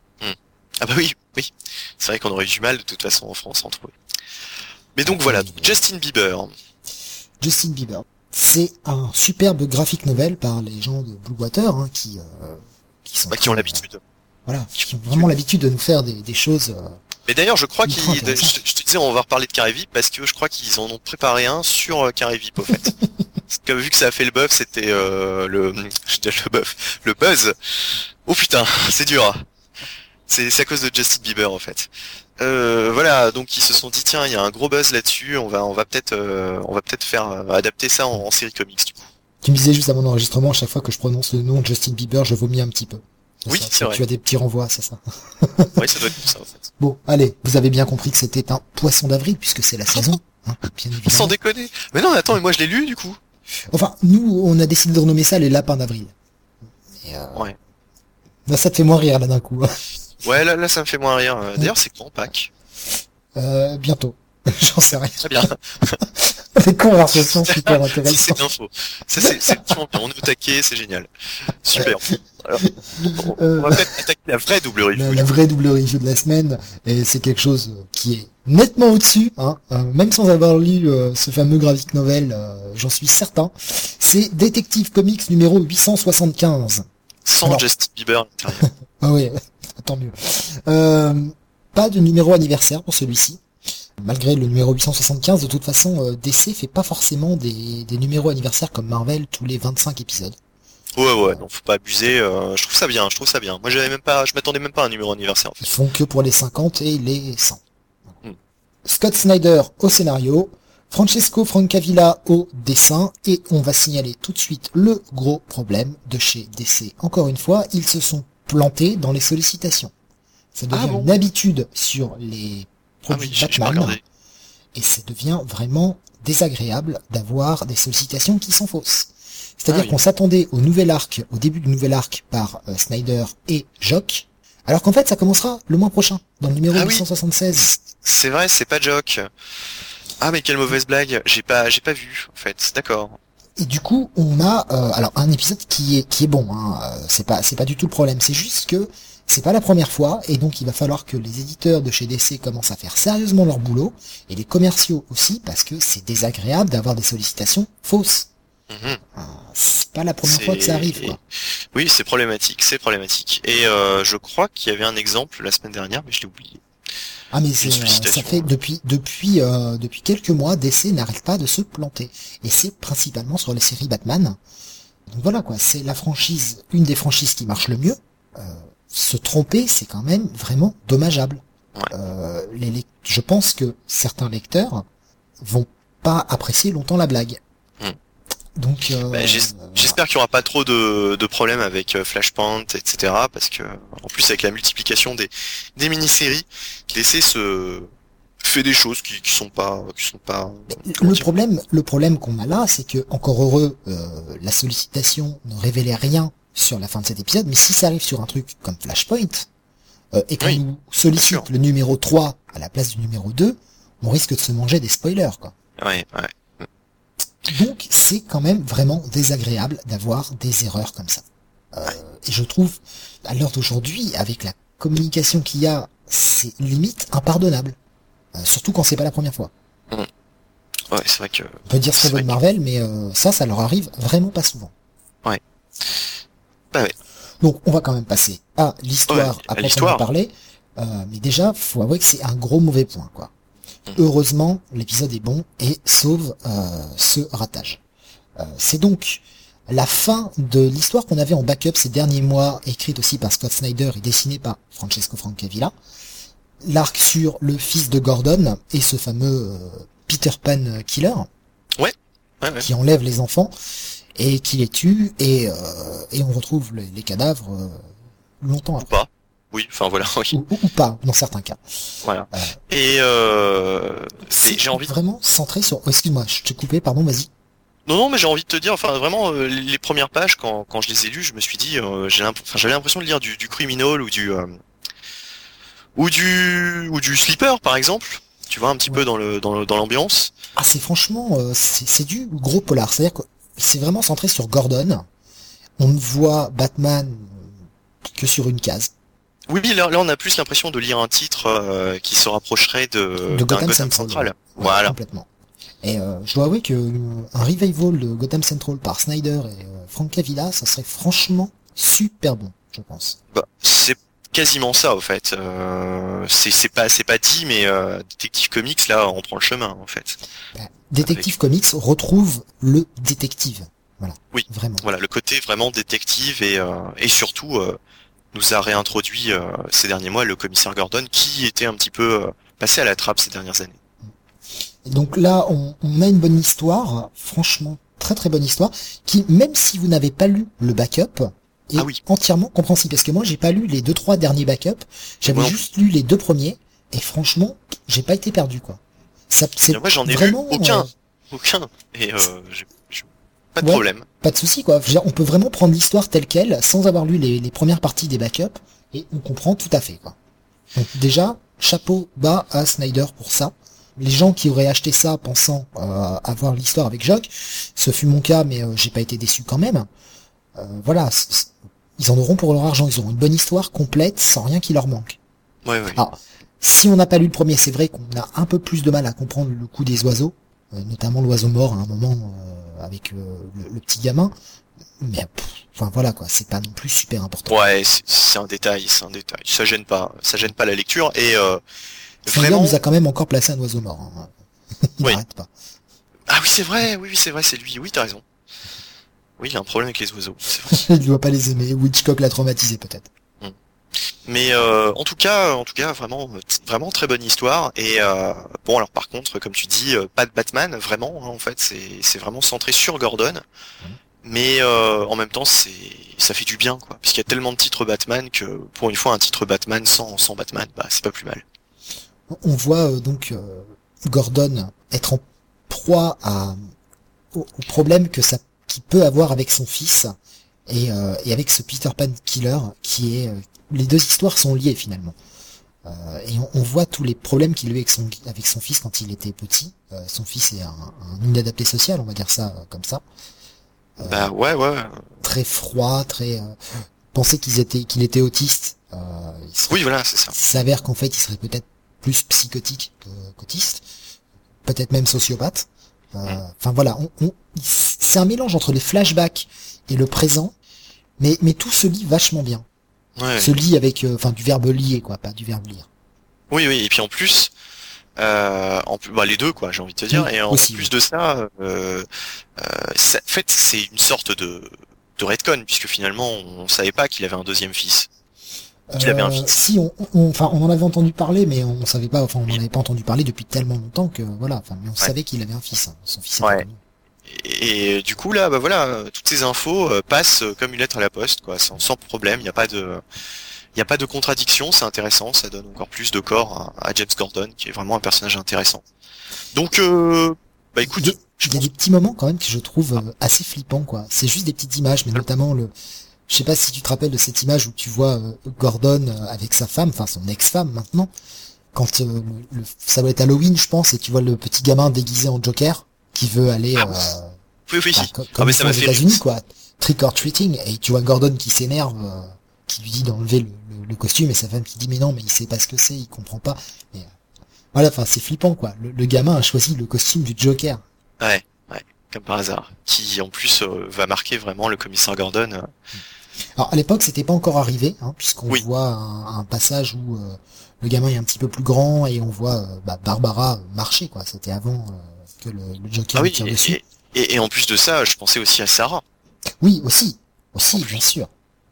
Ah bah oui, oui. C'est vrai qu'on aurait eu du mal de toute façon en France à en trouver. Mais donc voilà, donc Justin Bieber. Justin Bieber. C'est un superbe graphic novel par les gens de Blue Water, hein, qui, euh, qui sont Bah, qui ont très, l'habitude. euh, voilà, qui ont vraiment l'habitude de nous faire des, des choses. Euh, Mais d'ailleurs, je crois Ultra qu'ils, je, intéressant. te je te disais, on va reparler de Carré Vip parce que je crois qu'ils en ont préparé un sur euh, Carré Vip, au fait. Parce que vu que ça a fait le buzz, c'était euh, le, je dis le buzz, le buzz. Oh putain, c'est dur. C'est, c'est à cause de Justin Bieber, en fait. Euh, voilà, donc ils se sont dit tiens, il y a un gros buzz là-dessus, on va, on va peut-être, euh, on va peut-être faire euh, adapter ça en, en série comics du coup. Tu me disais juste avant l'enregistrement, à chaque fois que je prononce le nom de Justin Bieber, je vomis un petit peu. Oui, ça, c'est vrai. Tu as des petits renvois, c'est ça. Oui, ça doit être pour ça en fait. Bon, allez, vous avez bien compris que c'était un poisson d'avril, puisque c'est la saison, hein, bien évidemment. Sans déconner. Mais non, mais attends, mais moi je l'ai lu du coup. Enfin, nous, on a décidé de renommer ça les lapins d'avril. Et, euh, Ouais. Là, ça te fait moins rire, là, d'un coup. Ouais, là, là, ça me fait moins rire. Euh, D'ailleurs, c'est quand Pâques? Euh, bientôt. J'en sais rien. Très bien. Des conversations super Ça, c'est intéressantes. l'info. Ça, c'est, c'est vraiment bien. On est au taquet, c'est génial. Super. Alors, on, Euh, on va peut-être attaquer la vraie double review. La, la vraie double review de la semaine, et c'est quelque chose qui est nettement au-dessus, hein, euh, même sans avoir lu euh, ce fameux graphic novel, euh, j'en suis certain. C'est Detective Comics numéro huit cent soixante-quinze. Sans Alors. Justin Bieber à l'intérieur. Ah oui, tant mieux. Euh, pas de numéro anniversaire pour celui-ci. Malgré le numéro huit cent soixante-quinze, de toute façon, euh, D C fait pas forcément des, des numéros anniversaires comme Marvel tous les vingt-cinq épisodes. Ouais, ouais, non, faut pas abuser. Euh, je trouve ça bien, je trouve ça bien. Moi, j'avais même pas, je m'attendais même pas à un numéro anniversaire. En fait. Ils font que pour les cinquante et les cent. Hmm. Scott Snyder au scénario, Francesco Francavilla au dessin, et on va signaler tout de suite le gros problème de chez D C. Encore une fois, ils se sont plantés dans les sollicitations. Ça devient Ah bon une habitude sur les Ah produits oui, j'ai j'ai pas Batman, regardé. et ça devient vraiment désagréable d'avoir des sollicitations qui sont fausses. C'est-à-dire Ah oui. qu'on s'attendait au nouvel arc, au début du nouvel arc par euh, Snyder et Jock, alors qu'en fait ça commencera le mois prochain, dans le numéro Ah oui. huit cent soixante-seize. C'est vrai, c'est pas Jock. Ah, mais quelle mauvaise blague. J'ai pas, j'ai pas vu, en fait. D'accord. Et du coup, on a euh, alors un épisode qui est qui est bon, hein, euh, c'est pas c'est pas du tout le problème, c'est juste que c'est pas la première fois, et donc il va falloir que les éditeurs de chez D C commencent à faire sérieusement leur boulot, et les commerciaux aussi, parce que c'est désagréable d'avoir des sollicitations fausses. Mhm. C'est pas la première fois que ça arrive, quoi. Oui, c'est problématique, c'est problématique. Et euh, je crois qu'il y avait un exemple la semaine dernière, mais je l'ai oublié. Ah mais c'est, ça fait depuis depuis euh, depuis quelques mois, D C n'arrête pas de se planter, et c'est principalement sur les séries Batman. Donc voilà quoi, c'est la franchise, une des franchises qui marche le mieux. Euh, se tromper, c'est quand même vraiment dommageable. Ouais. Euh, les lec- je pense que certains lecteurs vont pas apprécier longtemps la blague. Mm. Donc euh, bah, j'es- j'espère qu'il y aura pas trop de, de problèmes avec euh, Flashpoint, et cetera. Parce que en plus avec la multiplication des des mini-séries, D C se fait des choses qui, qui sont pas qui sont pas. Le problème, le problème qu'on a là, c'est que encore heureux, euh, la sollicitation ne révélait rien sur la fin de cet épisode, mais si ça arrive sur un truc comme Flashpoint, euh, et qu'on Oui, nous sollicite le numéro trois à la place du numéro deux, on risque de se manger des spoilers, quoi. Ouais, ouais. Donc c'est quand même vraiment désagréable d'avoir des erreurs comme ça. Euh, et je trouve, à l'heure d'aujourd'hui, avec la communication qu'il y a, c'est limite impardonnable. Euh, surtout quand c'est pas la première fois. Mm. Ouais, c'est vrai que. On peut dire ce qu'on veut de Marvel, mais euh, ça, ça leur arrive vraiment pas souvent. Ouais. Bah ouais. Donc on va quand même passer à l'histoire Ouais, à à proprement l'histoire. parler. Euh, mais déjà, faut avouer que c'est un gros mauvais point, quoi. Mm. Heureusement, l'épisode est bon et sauve euh, ce ratage. Euh, c'est donc la fin de l'histoire qu'on avait en backup ces derniers mois, écrite aussi par Scott Snyder et dessinée par Francesco Francavilla. L'arc sur le fils de Gordon et ce fameux euh, Peter Pan Killer, Ouais, ouais. qui enlève les enfants et qui les tue, et, euh, et on retrouve les, les cadavres euh, longtemps Ou après. pas. Oui, enfin voilà, oui. Ou, ou- ou pas, dans certains cas. Voilà. Euh, Et euh, C'est c'est- j'ai envie de... vraiment centré sur... Oh, excuse-moi, je t'ai coupé, pardon, vas-y. Non, non, mais j'ai envie de te dire, enfin vraiment, euh, les premières pages, quand, quand je les ai lues, je me suis dit, euh, j'ai l'imp- enfin, j'avais l'impression de lire du, du criminal ou du... euh, ou du ou du sleeper par exemple, tu vois un petit Ouais. peu dans le dans le, dans l'ambiance. Ah, c'est franchement... euh, c'est c'est du gros polar. C'est-à-dire que c'est vraiment centré sur Gordon. On ne voit Batman que sur une case. Oui, là, là on a plus l'impression de lire un titre euh, qui se rapprocherait de, De d'un Gotham Gotham Central. Central. Ouais, Voilà. complètement. Et euh, je dois avouer que euh, un revival de Gotham Central par Snyder et euh, Francavilla, ça serait franchement super bon, je pense. Bah, c'est quasiment ça au fait. Euh, c'est c'est pas c'est pas dit, mais euh, Detective Comics là on prend le chemin en fait. Ben, Detective Comics retrouve le détective. Voilà. Oui. Vraiment. Voilà le côté vraiment détective et euh, et surtout euh, nous a réintroduit euh, ces derniers mois le commissaire Gordon qui était un petit peu euh, passé à la trappe ces dernières années. Et donc là, on, on a une bonne histoire, franchement, très très bonne histoire, qui, même si vous n'avez pas lu le backup, est Ah oui. entièrement compréhensible. Parce que moi, j'ai pas lu les deux trois derniers backups, j'avais Moi non juste lu les deux premiers, et franchement, j'ai pas été perdu, quoi. Ça, c'est Moi j'en ai vraiment, lu aucun, euh, aucun et euh, j'ai j'ai pas de Ouais. problème. pas de souci, quoi. Je veux dire, on peut vraiment prendre l'histoire telle quelle, sans avoir lu les, les premières parties des backups, et on comprend tout à fait, quoi. Donc déjà, chapeau bas à Snyder pour ça. Les gens qui auraient acheté ça pensant euh, avoir l'histoire avec Jock, ce fut mon cas, mais euh, j'ai pas été déçu quand même. Euh, voilà, c- c- ils en auront pour leur argent, ils auront une bonne histoire complète, sans rien qui leur manque. Ouais ouais. Ah, si on n'a pas lu le premier, c'est vrai qu'on a un peu plus de mal à comprendre le coup des oiseaux, euh, notamment l'oiseau mort à un moment euh, avec euh, le, le petit gamin. Mais pff, enfin voilà quoi, c'est pas non plus super important. Ouais, c'est c'est un détail, c'est un détail. Ça gêne pas, ça gêne pas la lecture et euh, Snyder vraiment. nous a quand même encore placé un oiseau mort. Hein. Il Oui. n'arrête pas. Ah oui c'est vrai, oui oui c'est vrai, c'est lui. Oui t'as raison. Oui il a un problème avec les oiseaux. C'est vrai. Il doit pas les aimer. Ou Hitchcock l'a traumatisé peut-être. Mais euh, en tout cas, en tout cas, vraiment, vraiment très bonne histoire. Et euh, bon, alors par contre, comme tu dis, euh, pas de Batman, vraiment. Hein, en fait, c'est c'est vraiment centré sur Gordon. Mais euh, en même temps, c'est ça fait du bien, quoi. Puisqu'il y a tellement de titres Batman que pour une fois, un titre Batman sans sans Batman, bah c'est pas plus mal. On voit euh, donc euh, Gordon être en proie à au, au problème que ça qu'il peut avoir avec son fils et, euh, et avec ce Peter Pan Killer qui est euh, les deux histoires sont liées finalement. Euh, et on, on voit tous les problèmes qu'il a eu avec son avec son fils quand il était petit. Euh, son fils est un, un inadapté social, on va dire ça euh, comme ça. Euh, Bah ouais, ouais. Très froid, très euh, penser qu'ils étaient qu'il était autiste Euh, il serait- Oui, voilà, c'est ça. il s'avère qu'en fait, il serait peut-être plus psychotique que qu'autiste, peut-être même sociopathe. Euh, Enfin voilà, on, on- c'est un mélange entre les flashbacks et le présent, mais mais tout se lit vachement bien. Ouais. Se lit avec, euh, enfin du verbe lier quoi, pas du verbe lire. Oui, oui, et puis en plus, euh, en plus, bah, les deux, quoi, j'ai envie de te dire, Oui, et en, aussi, en plus oui. de ça, euh, euh, ça- en fait, c'est une sorte de, de retcon, puisque finalement, on savait pas qu'il avait un deuxième fils, qu'il avait un Euh, fils. si on, on- enfin on en avait entendu parler, mais on savait pas, enfin on n'en avait pas entendu parler depuis tellement longtemps que voilà, enfin mais on Ouais. savait qu'il avait un fils, hein. Son fils était Ouais. connu. Et, et du coup, là, bah voilà, euh, toutes ces infos euh, passent euh, comme une lettre à la poste, quoi, sans, sans problème, il n'y a pas de, il y a pas de contradiction, c'est intéressant, ça donne encore plus de corps à, à James Gordon, qui est vraiment un personnage intéressant. Donc, euh, bah Il y, a, écoute, je il y a pense. des petits moments quand même que je trouve euh, assez flippants quoi. C'est juste des petites images, mais notamment le, je sais pas si tu te rappelles de cette image où tu vois euh, Gordon euh, avec sa femme, enfin son ex-femme maintenant, quand euh, le, le- ça doit être Halloween je pense, et tu vois le petit gamin déguisé en Joker qui veut aller, Ah euh, oui, oui, oui. bah, co- Ah comme mais ils ça font aux m'a fait rire. États-Unis quoi, trick or treating, et tu vois Gordon qui s'énerve, euh, qui lui dit d'enlever le, le, le costume, et sa femme qui dit mais non mais il sait pas ce que c'est, il comprend pas. Mais, euh, voilà, enfin c'est flippant quoi. Le, le gamin a choisi le costume du Joker. Ouais, ouais, comme par hasard. Qui en plus euh, va marquer vraiment le commissaire Gordon. euh. Alors à l'époque c'était pas encore arrivé, hein, puisqu'on Oui. voit un, un passage où euh, le gamin est un petit peu plus grand et on voit euh, bah, Barbara marcher quoi. C'était avant euh, que le, le Joker Ah lui oui, tire et, dessus. et, et- et en plus de ça, je pensais aussi à Sarah. Oui aussi, En aussi plus. bien sûr.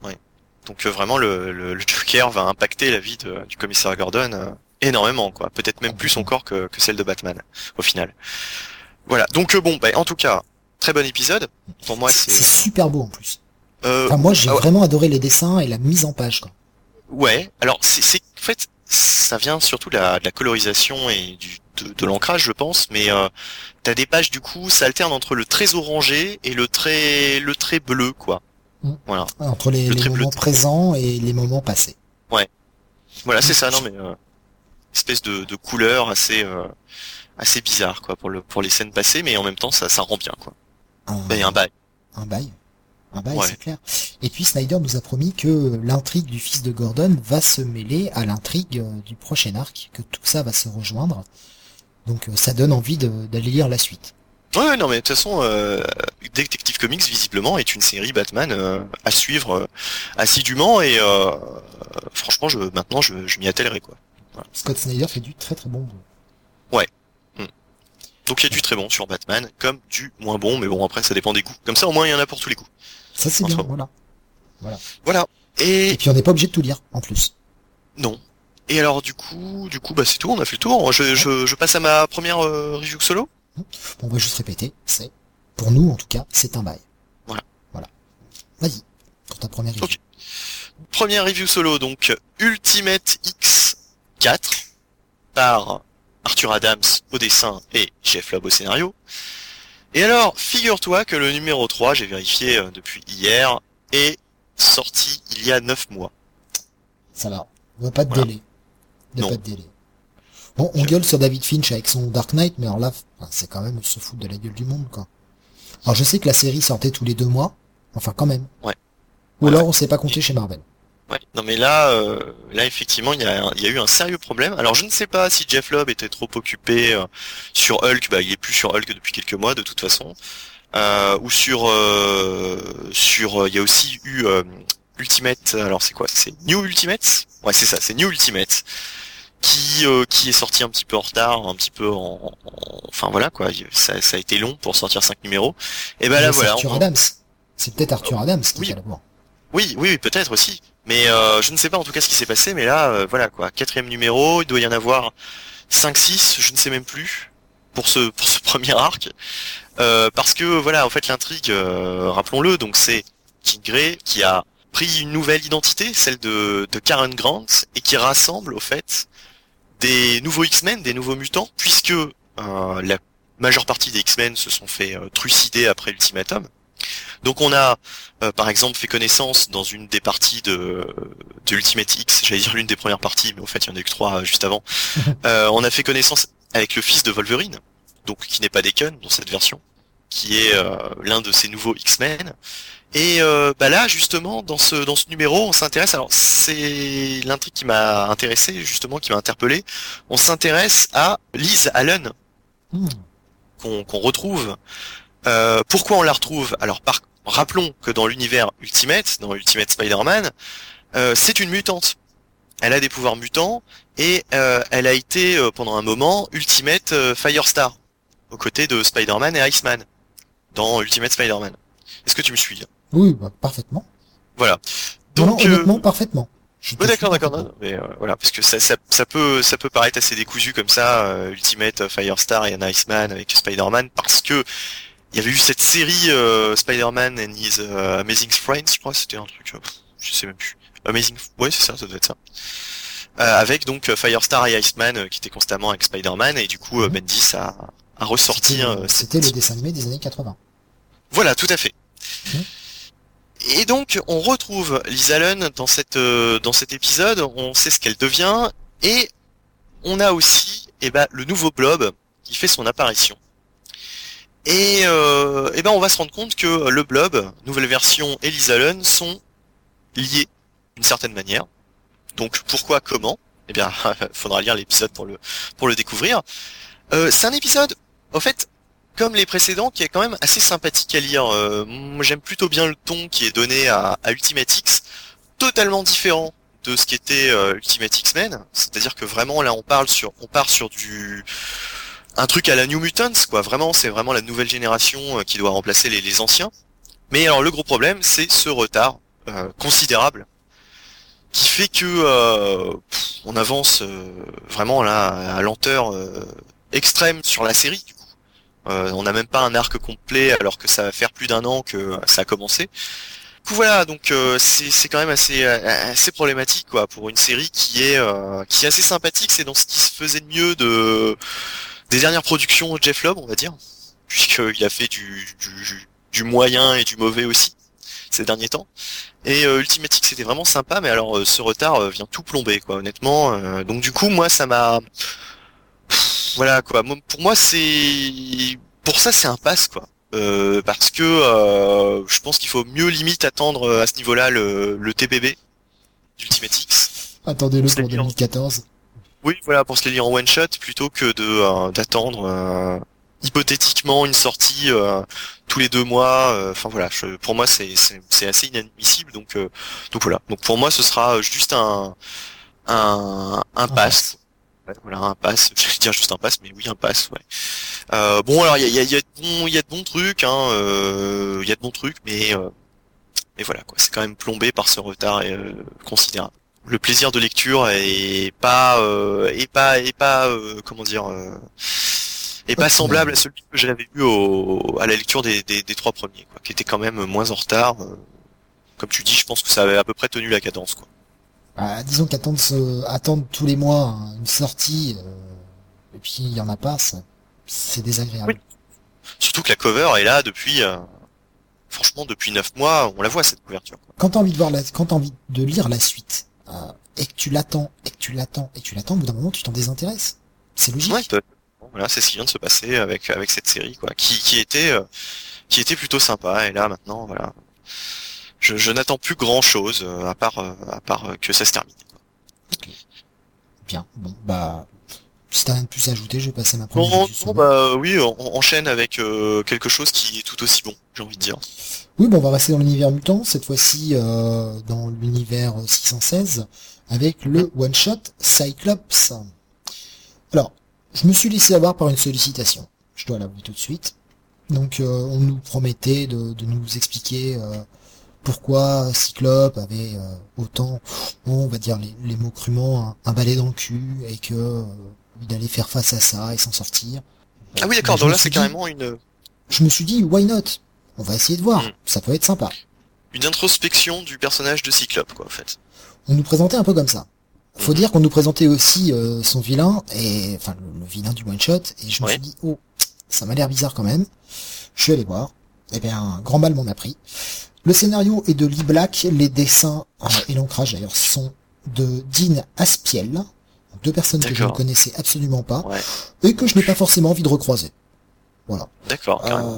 Donc euh, vraiment le, le, le Joker va impacter la vie de- du commissaire Gordon euh, énormément, quoi. Peut-être même plus encore que, que celle de Batman au final. Voilà. Donc euh, bon, bah, en tout cas, très bon épisode. Pour moi, C'est c'est. c'est super beau en plus. Euh, Enfin moi j'ai ah ouais, vraiment adoré les dessins et la mise en page quoi. ouais. Alors c'est, c'est en fait, ça vient surtout de la, de la colorisation et du, de, de l'ancrage, je pense. Mais euh, t'as des pages du coup, ça alterne entre le trait orangé et le trait, le trait bleu, quoi. Mm. Voilà. Entre les, Le les trait moments bleuté. présents et les moments passés. Voilà, c'est ça. Non mais euh, espèce de, de couleur assez, euh, assez bizarre, quoi, pour le, pour les scènes passées, mais en même temps, ça, ça rend bien, quoi. Un, Ben, un bail. un bail. Un bail, Ouais. c'est clair. Et puis Snyder nous a promis que l'intrigue du fils de Gordon va se mêler à l'intrigue euh, du prochain arc, que tout ça va se rejoindre. Donc euh, ça donne envie de- d'aller lire la suite. Ouais, ouais, non, mais de toute façon, euh, Detective Comics, visiblement, est une série Batman euh, à suivre euh, assidûment, et euh, franchement, je, maintenant, je, je m'y attellerai, quoi. Scott Snyder fait du très très bon boulot. Donc il y a du très bon sur Batman, comme du moins bon, mais bon, après, ça dépend des goûts. Comme ça, au moins, il y en a pour tous les goûts. Ça c'est En bien, soi. voilà. Voilà. Et Et puis on n'est pas obligé de tout lire, en plus. non. Et alors, du coup, du coup, bah, c'est tout, on a fait le tour. Je, je, je passe à ma première euh, review solo. Bon, on va juste répéter, c'est, pour nous en tout cas, c'est un bail. Voilà. Voilà. Vas-y, pour ta première review. Ok. Première review solo, donc Ultimate X quatre par Arthur Adams au dessin et Jeff Loeb au scénario. Et alors, figure-toi que le numéro trois, j'ai vérifié euh, depuis hier, est sorti il y a neuf mois. Ça va. Il n'y a pas de Voilà. délai. Il n'y a Non. pas de délai. Bon, on Je- gueule sur David Finch avec son Dark Knight, mais alors là, enfin, c'est quand même se foutre de la gueule du monde, quoi. Alors je sais que la série sortait tous les deux mois, enfin quand même. Ouais. Ou Ouais, alors ouais. on s'est pas compté chez Marvel. Ouais. Non mais là, euh, là effectivement, il y a, il y a eu un sérieux problème. Alors je ne sais pas si Jeff Loeb était trop occupé euh, sur Hulk, bah il est plus sur Hulk depuis quelques mois de toute façon, euh, ou sur, euh, sur, euh, il y a aussi eu euh, Ultimate. Alors c'est quoi? C'est New Ultimate? Ouais c'est ça, c'est New Ultimate. Qui, euh, qui est sorti un petit peu en retard, un petit peu en, en- enfin voilà quoi, ça, ça a été long pour sortir cinq numéros. Et ben Mais là c'est voilà. Arthur on- Adams. C'est peut-être Arthur Adams qui oui. est à la bourre. Oui, oui, oui, peut-être aussi. Mais euh, je ne sais pas en tout cas ce qui s'est passé, mais là, euh, voilà quoi, quatrième numéro, il doit y en avoir cinq, six, je ne sais même plus, pour ce pour ce premier arc. Euh, parce que voilà, en fait l'intrigue, euh, rappelons-le, donc c'est Jean Grey qui a pris une nouvelle identité, celle de, de Karen Grant, et qui rassemble au fait des nouveaux X-Men, des nouveaux mutants, puisque euh, la majeure partie des X-Men se sont fait euh, trucider après l'Ultimatum. Donc on a euh, par exemple fait connaissance dans une des parties de, de Ultimate X, j'allais dire l'une des premières parties, mais au fait il y en a eu que trois euh, juste avant. Euh, on a fait connaissance avec le fils de Wolverine, donc qui n'est pas Deacon dans cette version. qui est euh, l'un de ces nouveaux X-Men. Et euh, bah là, justement, dans ce dans ce numéro, on s'intéresse. Alors, c'est l'intrigue qui m'a intéressé, justement, qui m'a interpellé. On s'intéresse à Liz Allen, Hmm. qu'on qu'on retrouve. Euh, pourquoi on la retrouve? Alors, par rappelons que dans l'univers Ultimate, dans Ultimate Spider-Man, euh, c'est une mutante. Elle a des pouvoirs mutants et euh, elle a été euh, pendant un moment Ultimate euh, Firestar aux côtés de Spider-Man et Iceman dans Ultimate Spider-Man. Est-ce que tu me suis? Oui, bah, parfaitement. Voilà. Non, non, Donc, euh, honnêtement, parfaitement. Je te ouais, suis d'accord, d'accord. parfaitement. non, Mais euh, voilà, parce que ça, ça, ça peut, ça peut paraître assez décousu comme ça, euh, Ultimate Firestar et un Iceman avec Spider-Man, parce que il y avait eu cette série euh, Spider-Man and His euh, Amazing Friends, je crois, c'était un truc, euh, je sais même plus. Amazing, ouais, c'est ça, ça doit être ça. Euh, avec donc euh, Firestar et Iceman euh, qui étaient constamment avec Spider-Man et du coup euh, Mhm. Bendis a, a ressorti C'était euh, le, cette c'était le dessin animé des années quatre-vingts. Voilà, tout à fait. Mhm. Et donc on retrouve Liz Allen dans cette euh, dans cet épisode, on sait ce qu'elle devient et on a aussi eh ben le nouveau Blob qui fait son apparition. Et euh, eh ben on va se rendre compte que le Blob, nouvelle version et Liz Allen sont liés d'une certaine manière. Donc pourquoi, comment? Eh bien, faudra lire l'épisode pour le pour le découvrir. Euh, c'est un épisode, en fait, comme les précédents, qui est quand même assez sympathique à lire. Euh, moi, j'aime plutôt bien le ton qui est donné à, à Ultimate X, totalement différent de ce qu'était euh, Ultimate X-Men. C'est-à-dire que vraiment là, on parle sur, on part sur du un truc à la New Mutants, quoi. Vraiment, c'est vraiment la nouvelle génération euh, qui doit remplacer les, les anciens. Mais alors, le gros problème, c'est ce retard euh, considérable qui fait que euh, pff, on avance euh, vraiment là à lenteur euh, extrême sur la série. Du coup, euh, on n'a même pas un arc complet alors que ça va faire plus d'un an que ça a commencé. Du coup, voilà, donc euh, c'est c'est quand même assez euh, assez problématique quoi pour une série qui est euh, qui est assez sympathique. C'est dans ce qui se faisait de mieux de des dernières productions de Jeff Loeb, on va dire, puisqu'il a fait du, du du moyen et du mauvais aussi ces derniers temps. Et euh, Ultimate X c'était vraiment sympa, mais alors euh, ce retard euh, vient tout plomber quoi, honnêtement. Euh, donc du coup moi ça m'a, Pff, voilà quoi. Moi- Pour moi c'est, pour ça c'est un pass quoi. Euh, parce que euh, je pense qu'il faut mieux limite attendre euh, à ce niveau-là le, le T P B d'Ultimate X. Attendez-le On se les pour lit en- deux mille quatorze. Oui voilà pour se les lire en one shot plutôt que de euh, d'attendre euh, hypothétiquement une sortie euh, tous les deux mois. euh, Enfin voilà, je, pour moi c'est c'est c'est assez inadmissible. Donc euh, donc voilà. Donc pour moi ce sera juste un un un Un pass. Ouais, voilà un pass. J'allais dire juste un pass, mais oui un pass. Ouais. Euh, bon alors il y a il y a il y a de bons il y a de bons trucs. Hein, euh, il y a de bons trucs, mais euh, mais voilà quoi. C'est quand même plombé par ce retard euh, considérable. Le plaisir de lecture est pas euh, est pas est pas euh, comment dire euh, est pas semblable à Optimal. celui que j'avais eu au à la lecture des, des, des trois premiers quoi, qui était quand même moins en retard. euh, Comme tu dis, je pense que ça avait à peu près tenu la cadence quoi. Bah, disons qu'attendre ce- attendre tous les mois hein, une sortie, euh, et puis il y en a pas, ça, c'est Oui. désagréable. Surtout que la cover est là depuis euh, franchement depuis neuf mois, on la voit cette couverture quoi. Quand t'as envie de voir la, quand t'as envie de lire la suite, euh, et que tu l'attends, et que tu l'attends, et que tu l'attends, au bout d'un moment, tu t'en désintéresses. C'est Ouais, logique. tout à fait. Bon, voilà, c'est ce qui vient de se passer avec avec cette série quoi, qui qui était euh, qui était plutôt sympa et là maintenant voilà, je, je n'attends plus grand chose à part euh, à part euh, que ça se termine. Ok. Bien. Bon, bah, si t'as rien de plus à ajouter, je vais passer ma Non, première review non, solo. bah oui, on, on enchaîne avec euh, quelque chose qui est tout aussi bon, j'ai envie de dire. Oui, bon, on va rester dans l'univers mutant, cette fois-ci euh, dans l'univers euh, six cent seize, avec le one-shot Cyclops. Alors, je me suis laissé avoir par une sollicitation, je dois l'avouer tout de suite. Donc, euh, on nous promettait de, de nous expliquer euh, pourquoi Cyclope avait euh, autant, bon, on va dire les, les mots crûment, un, un balai dans le cul, et que euh, il allait faire face à ça et s'en sortir. Ah oui, Ben, d'accord, je me donc là suis c'est dit, carrément une je me suis dit, why not? On va essayer de voir, Mm. ça peut être sympa. une introspection du personnage de Cyclope quoi en fait. On nous présentait un peu comme ça. Faut Mhm. dire qu'on nous présentait aussi euh, son vilain, et enfin le, le vilain du one shot, et je me Ouais. suis dit, oh, ça m'a l'air bizarre quand même. Je suis allé voir. Eh bien, un grand mal m'en a pris. Le scénario est de Lee Black, les dessins euh, et l'ancrage d'ailleurs sont de Dean Aspiel, deux personnes que je ne D'accord. connaissais absolument pas, Ouais, et que je n'ai pas forcément envie de recroiser. Voilà. d'accord, carrément. Euh,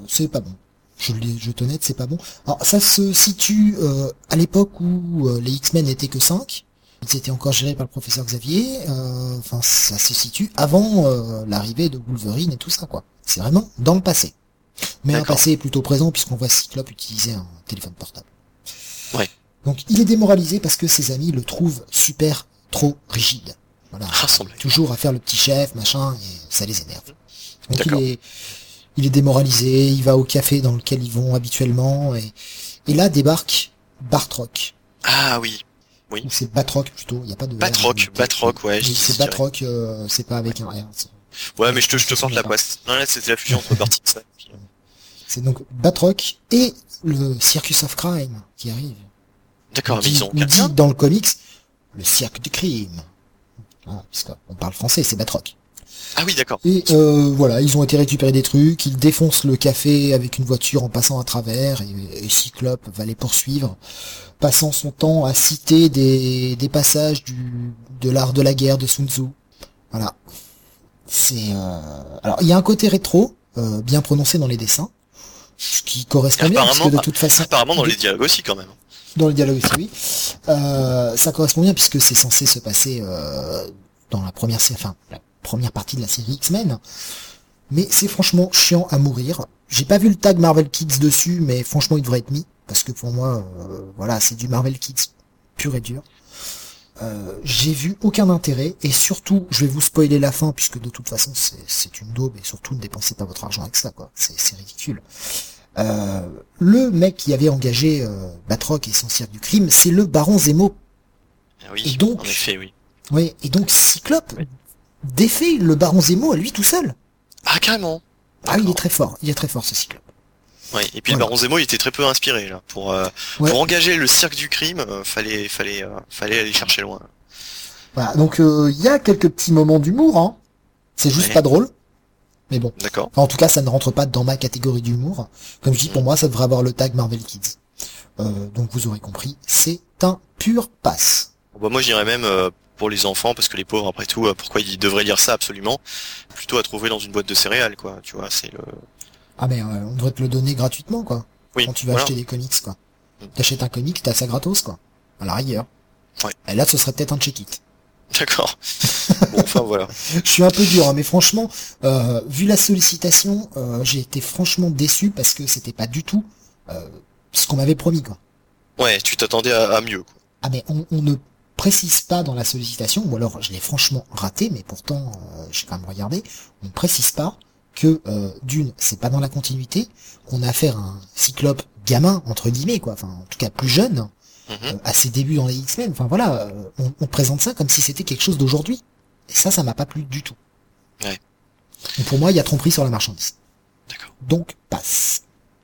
c'est pas bon. Je, l'ai- je te honnête, c'est pas bon. Alors ça se situe euh, à l'époque où euh, les X-Men n'étaient que cinq. Ils étaient encore gérés par le professeur Xavier. euh, Enfin, ça se situe avant euh, l'arrivée de Wolverine et tout ça, quoi. C'est vraiment dans le passé. Mais un D'accord. passé plutôt présent puisqu'on voit Cyclope utiliser un téléphone portable. Ouais. Donc il est démoralisé parce que ses amis le trouvent super trop rigide. Voilà. Ah, sans blague. Toujours à faire le petit chef, machin, et ça les énerve. Donc il D'accord. est, il est démoralisé, il va au café dans lequel ils vont habituellement, et, et là débarque Bartrock. Ah oui. Oui. Ou c'est Batroc plutôt, il n'y a pas de R. Batroc, Batroc, ouais, je Oui, dis- c'est je dirais. Batroc, euh, c'est pas avec un R. c'est- Ouais, mais je te, je te c'est porte la pas. poisse. Non, là, c'était la fusion entre Barty et ça. C'est donc Batroc et le Circus of Crime qui arrive. D'accord, mais Qui ils ont nous dit quelqu'un. dans le comics le cirque du crime. Ah, puisqu'on parle français, c'est Batroc. Ah oui, d'accord. Et euh, voilà, ils ont été récupérer des trucs, ils défoncent le café avec une voiture en passant à travers, et, et Cyclope va les poursuivre, passant son temps à citer des, des passages du, de l'art de la guerre de Sun Tzu. Voilà. C'est euh... alors il y a un côté rétro, euh, bien prononcé dans les dessins, ce qui correspond bien, Apparemment, puisque de toute façon, Apparemment dans les dialogues aussi, quand même. dans le dialogue aussi, oui. Euh, ça correspond bien puisque c'est censé se passer euh, dans la première, sé- enfin la première partie de la série X-Men. Mais c'est franchement chiant à mourir. J'ai pas vu le tag Marvel Kids dessus, mais franchement il devrait être mis parce que pour moi, euh, voilà, c'est du Marvel Kids pur et dur. Euh, j'ai vu aucun intérêt et surtout, je vais vous spoiler la fin puisque de toute façon c'est c'est une daube et surtout ne dépensez pas votre argent avec ça, quoi. C'est c'est ridicule. Euh, le mec qui avait engagé euh, Batroc et son cirque du crime, c'est le Baron Zemo. Ah oui, Et donc- en effet, oui. Oui, et donc Cyclope Oui. défait le Baron Zemo à lui tout seul. Ah, carrément. Ah, il est D'accord. très fort, il est très fort ce Cyclope. Ouais. Et puis le Voilà. Baron Zemo, il était très peu inspiré là. Pour euh, Ouais. pour engager le cirque du crime, euh, fallait fallait euh, fallait aller chercher loin. Voilà, donc euh, il y a quelques petits moments d'humour, hein. C'est juste Ouais. pas drôle. Mais bon. D'accord. Enfin, en tout cas, ça ne rentre pas dans ma catégorie d'humour. Comme je dis, pour moi, ça devrait avoir le tag Marvel Kids. Euh, donc vous aurez compris, c'est un pur pass. Bon, bah, moi, j'irais même euh, pour les enfants, parce que les pauvres, après tout, euh, pourquoi ils devraient lire ça absolument? Plutôt à trouver dans une boîte de céréales, quoi. Tu vois, c'est le. Ah mais euh, on devrait te le donner gratuitement, quoi. Oui. Quand tu vas voilà. acheter des comics, quoi. Mm. T'achètes un comic, t'as ça gratos, quoi. À la rigueur. Ouais. Et là, ce serait peut-être un check-it. D'accord. Bon, enfin voilà. Je suis un peu dur, hein, mais franchement, euh, vu la sollicitation, euh, j'ai été franchement déçu parce que c'était pas du tout euh, ce qu'on m'avait promis, quoi. Ouais, tu t'attendais à, à mieux, quoi. Ah mais on, on ne précise pas dans la sollicitation, ou alors je l'ai franchement raté, mais pourtant euh, j'ai quand même regardé, on ne précise pas que euh, d'une, c'est pas dans la continuité, qu'on a affaire à un Cyclope gamin, entre guillemets, quoi, enfin en tout cas plus jeune, Mhm. euh, à ses débuts dans les X-Men, enfin voilà, euh, on, on présente ça comme si c'était quelque chose d'aujourd'hui. Et ça, ça m'a pas plu du tout. Ouais. Donc pour moi, il y a tromperie sur la marchandise. D'accord. Donc passe.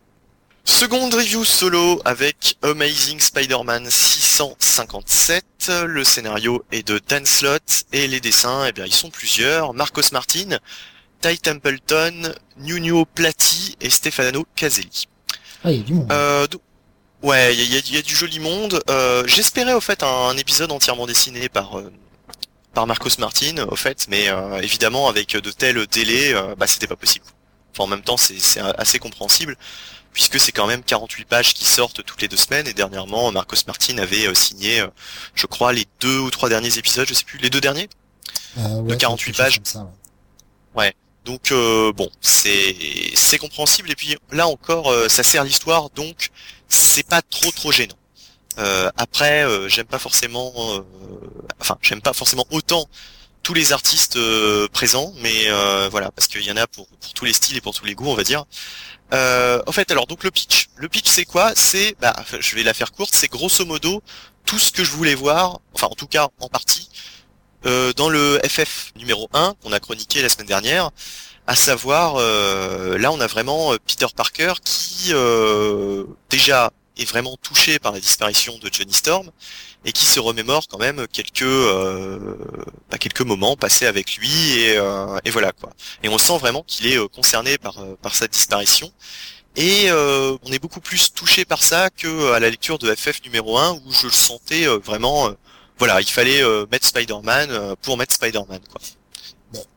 Seconde review solo avec Amazing Spider-Man six cent cinquante-sept. Le scénario est de Dan Slott et les dessins, eh bien, ils sont plusieurs. Marcos Martin, Ty Templeton, Nuno Platti et Stefano Caselli. Ah, il y a du monde. Euh, do- ouais, il y a, il y a du joli monde. Euh, j'espérais au fait un, un épisode entièrement dessiné par euh, par Marcos Martin, au fait, mais euh, évidemment avec de tels délais, euh, bah c'était pas possible. Enfin, en même temps, c'est c'est assez compréhensible, puisque c'est quand même quarante-huit pages qui sortent toutes les deux semaines, et dernièrement, Marcos Martin avait euh, signé, euh, je crois, les deux ou trois derniers épisodes, je sais plus, les deux derniers. Euh, ouais, quarante-huit quelque chose pages. comme ça, ouais. Donc euh, bon, c'est c'est compréhensible, et puis là encore, euh, ça sert l'histoire, donc c'est pas trop trop gênant. Euh, après, euh, j'aime pas forcément, euh, enfin, j'aime pas forcément autant tous les artistes euh, présents, mais euh, voilà, parce qu'il y en a pour pour tous les styles et pour tous les goûts, on va dire. Euh, en fait, alors donc le pitch, le pitch c'est quoi? C'est, bah, je vais la faire courte, c'est grosso modo tout ce que je voulais voir, enfin en tout cas en partie, euh, dans le F F numéro un qu'on a chroniqué la semaine dernière, à savoir, euh, là on a vraiment euh, Peter Parker qui euh, déjà est vraiment touché par la disparition de Johnny Storm et qui se remémore quand même quelques euh, bah, quelques moments passés avec lui et, euh, et voilà quoi. Et on sent vraiment qu'il est euh, concerné par euh, par sa disparition. Et euh, on est beaucoup plus touché par ça que à la lecture de F F numéro un où je le sentais euh, vraiment, euh, voilà, il fallait euh, mettre Spider-Man euh, pour mettre Spider-Man quoi. Bon.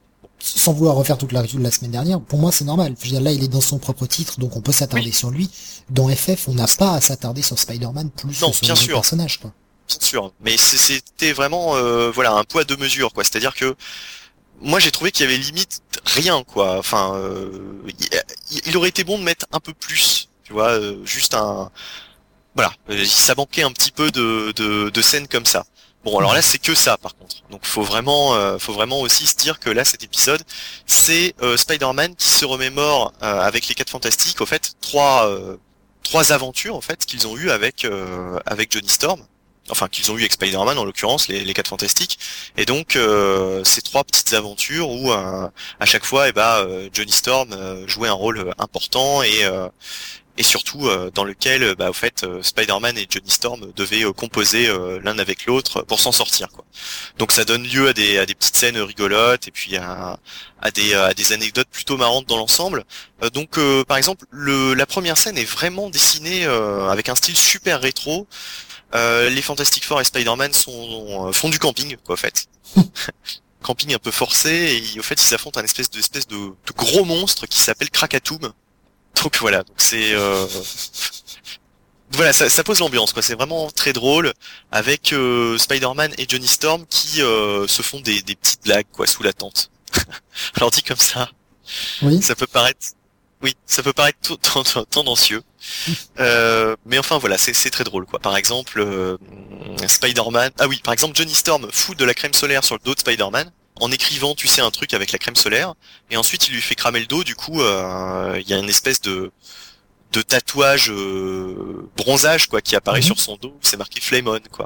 sans vouloir refaire toute la review de la semaine dernière, pour moi c'est normal. Je veux dire, là il est dans son propre titre, donc on peut s'attarder Oui. sur lui. Dans F F, on n'a pas à s'attarder sur Spider-Man plus Non, que sur bien le sûr. personnage, quoi. Bien sûr, mais c'est- c'était vraiment euh, voilà un poids deux mesures quoi. C'est-à-dire que moi j'ai trouvé qu'il y avait limite rien quoi. Enfin, euh, il, il aurait été bon de mettre un peu plus, tu vois, euh, juste un voilà. euh, Ça manquait un petit peu de de, de scènes comme ça. Bon alors là c'est que ça par contre. Donc faut vraiment euh, faut vraiment aussi se dire que là cet épisode c'est euh, Spider-Man qui se remémore euh, avec les quatre fantastiques au fait trois euh, trois aventures en fait qu'ils ont eues avec euh, avec Johnny Storm. Enfin qu'ils ont eu avec Spider-Man en l'occurrence, les, les quatre fantastiques, et donc euh, ces trois petites aventures où euh, à chaque fois, eh ben, euh, Johnny Storm euh, jouait un rôle euh, important et euh, et surtout euh, dans lequel, euh, bah, au fait, euh, Spider-Man et Johnny Storm devaient euh, composer euh, l'un avec l'autre pour s'en sortir, quoi. Donc ça donne lieu à des à des petites scènes rigolotes et puis à à des à des anecdotes plutôt marrantes dans l'ensemble. Euh, donc euh, par exemple, le la première scène est vraiment dessinée euh, avec un style super rétro. Euh, les Fantastic Four et Spider-Man sont euh, font du camping, quoi, en fait. Camping un peu forcé, et au fait, ils affrontent un espèce de espèce de, de gros monstre qui s'appelle Krakatoum. Donc voilà, donc c'est euh... voilà, ça, ça pose l'ambiance, quoi. C'est vraiment très drôle avec euh, Spider-Man et Johnny Storm qui euh, se font des, des petites blagues, quoi, sous la tente. Alors dit comme ça, Oui. ça peut paraître, oui, ça peut paraître t- t- tendancieux. Euh, mais enfin voilà, c'est c'est très drôle quoi. Par exemple, euh, Spider-Man. Ah oui, par exemple, Johnny Storm fout de la crème solaire sur le dos de Spider-Man en écrivant, tu sais, un truc avec la crème solaire, et ensuite il lui fait cramer le dos. Du coup, euh, il y a une espèce de de tatouage euh, bronzage quoi qui apparaît Mhm. sur son dos. C'est marqué Flame On quoi.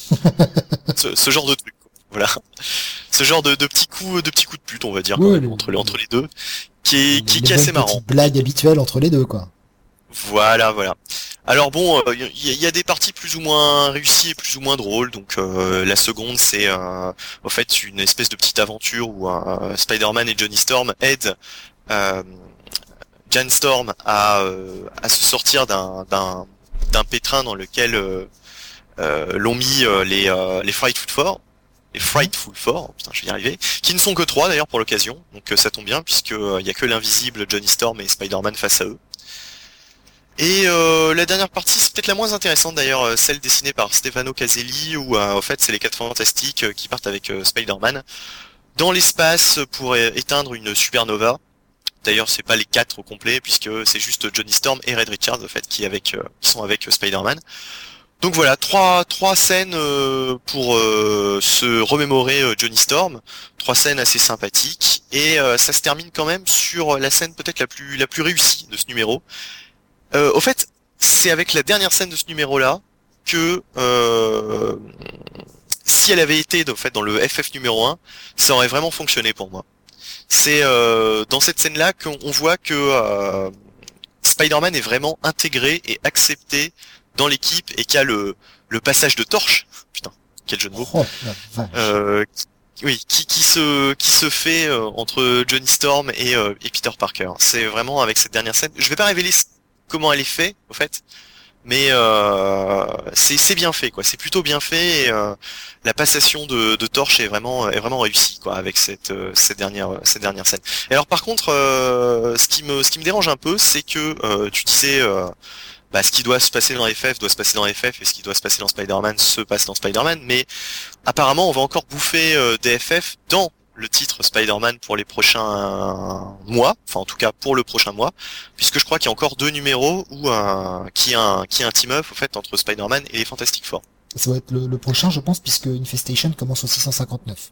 ce, ce genre de truc. Quoi. Voilà. Ce genre de, de petits coups de petits coups de pute, on va dire, Ouais, quand même, les- entre les entre les deux, qui est Les, qui, les qui est bonnes assez marrant. petites blagues habituelles entre les deux, quoi. Voilà, voilà. Alors bon, il euh, y, y a des parties plus ou moins réussies et plus ou moins drôles. Donc euh, la seconde, c'est euh, au fait une espèce de petite aventure où euh, Spider-Man et Johnny Storm aident euh, Jan Storm à, euh, à se sortir d'un d'un d'un pétrin dans lequel euh, euh, l'ont mis euh, les euh, les Frightful Four. Les Frightful Four, oh, putain, je vais y arriver, qui ne sont que trois d'ailleurs pour l'occasion. Donc euh, ça tombe bien puisque euh, il y a que l'invisible Johnny Storm et Spider-Man face à eux. Et euh, la dernière partie, c'est peut-être la moins intéressante d'ailleurs, euh, celle dessinée par Stefano Caselli, où euh, en fait c'est les quatre fantastiques euh, qui partent avec euh, Spider-Man dans l'espace pour é- éteindre une supernova. D'ailleurs, c'est pas les quatre au complet, puisque c'est juste Johnny Storm et Red Richards en fait qui avec euh, qui sont avec euh, Spider-Man. Donc voilà, trois trois scènes euh, pour euh, se remémorer euh, Johnny Storm, trois scènes assez sympathiques, et euh, ça se termine quand même sur la scène peut-être la plus la plus réussie de ce numéro. Euh, au fait, c'est avec la dernière scène de ce numéro-là que euh, si elle avait été au fait dans le F F numéro un, ça aurait vraiment fonctionné pour moi. C'est euh, dans cette scène-là qu'on on voit que euh, Spider-Man est vraiment intégré et accepté dans l'équipe et qu'il y a le le passage de torche. Putain, quel jeu de mots. Oh, la vache. Euh, qui- oui, qui qui se qui se fait euh, entre Johnny Storm et, euh, et Peter Parker. C'est vraiment avec cette dernière scène. Je vais pas révéler ce- comment elle est faite, au fait, mais euh, c'est c'est bien fait, quoi. C'est plutôt bien fait. Et, euh, la passation de, de torche est vraiment est vraiment réussie, quoi, avec cette euh, cette dernière cette dernière scène. Et alors, par contre, euh, ce qui me ce qui me dérange un peu, c'est que euh, tu disais. Euh, bah, ce qui doit se passer dans F F doit se passer dans F F et ce qui doit se passer dans Spider-Man se passe dans Spider-Man, mais apparemment on va encore bouffer euh, des F F dans le titre Spider-Man pour les prochains mois, enfin en tout cas pour le prochain mois, puisque je crois qu'il y a encore deux numéros où un qui a un qui a un team-up au fait entre Spider-Man et les Fantastic Four. Ça va être le, le prochain, je pense, puisque Infestation commence au six cent cinquante-neuf.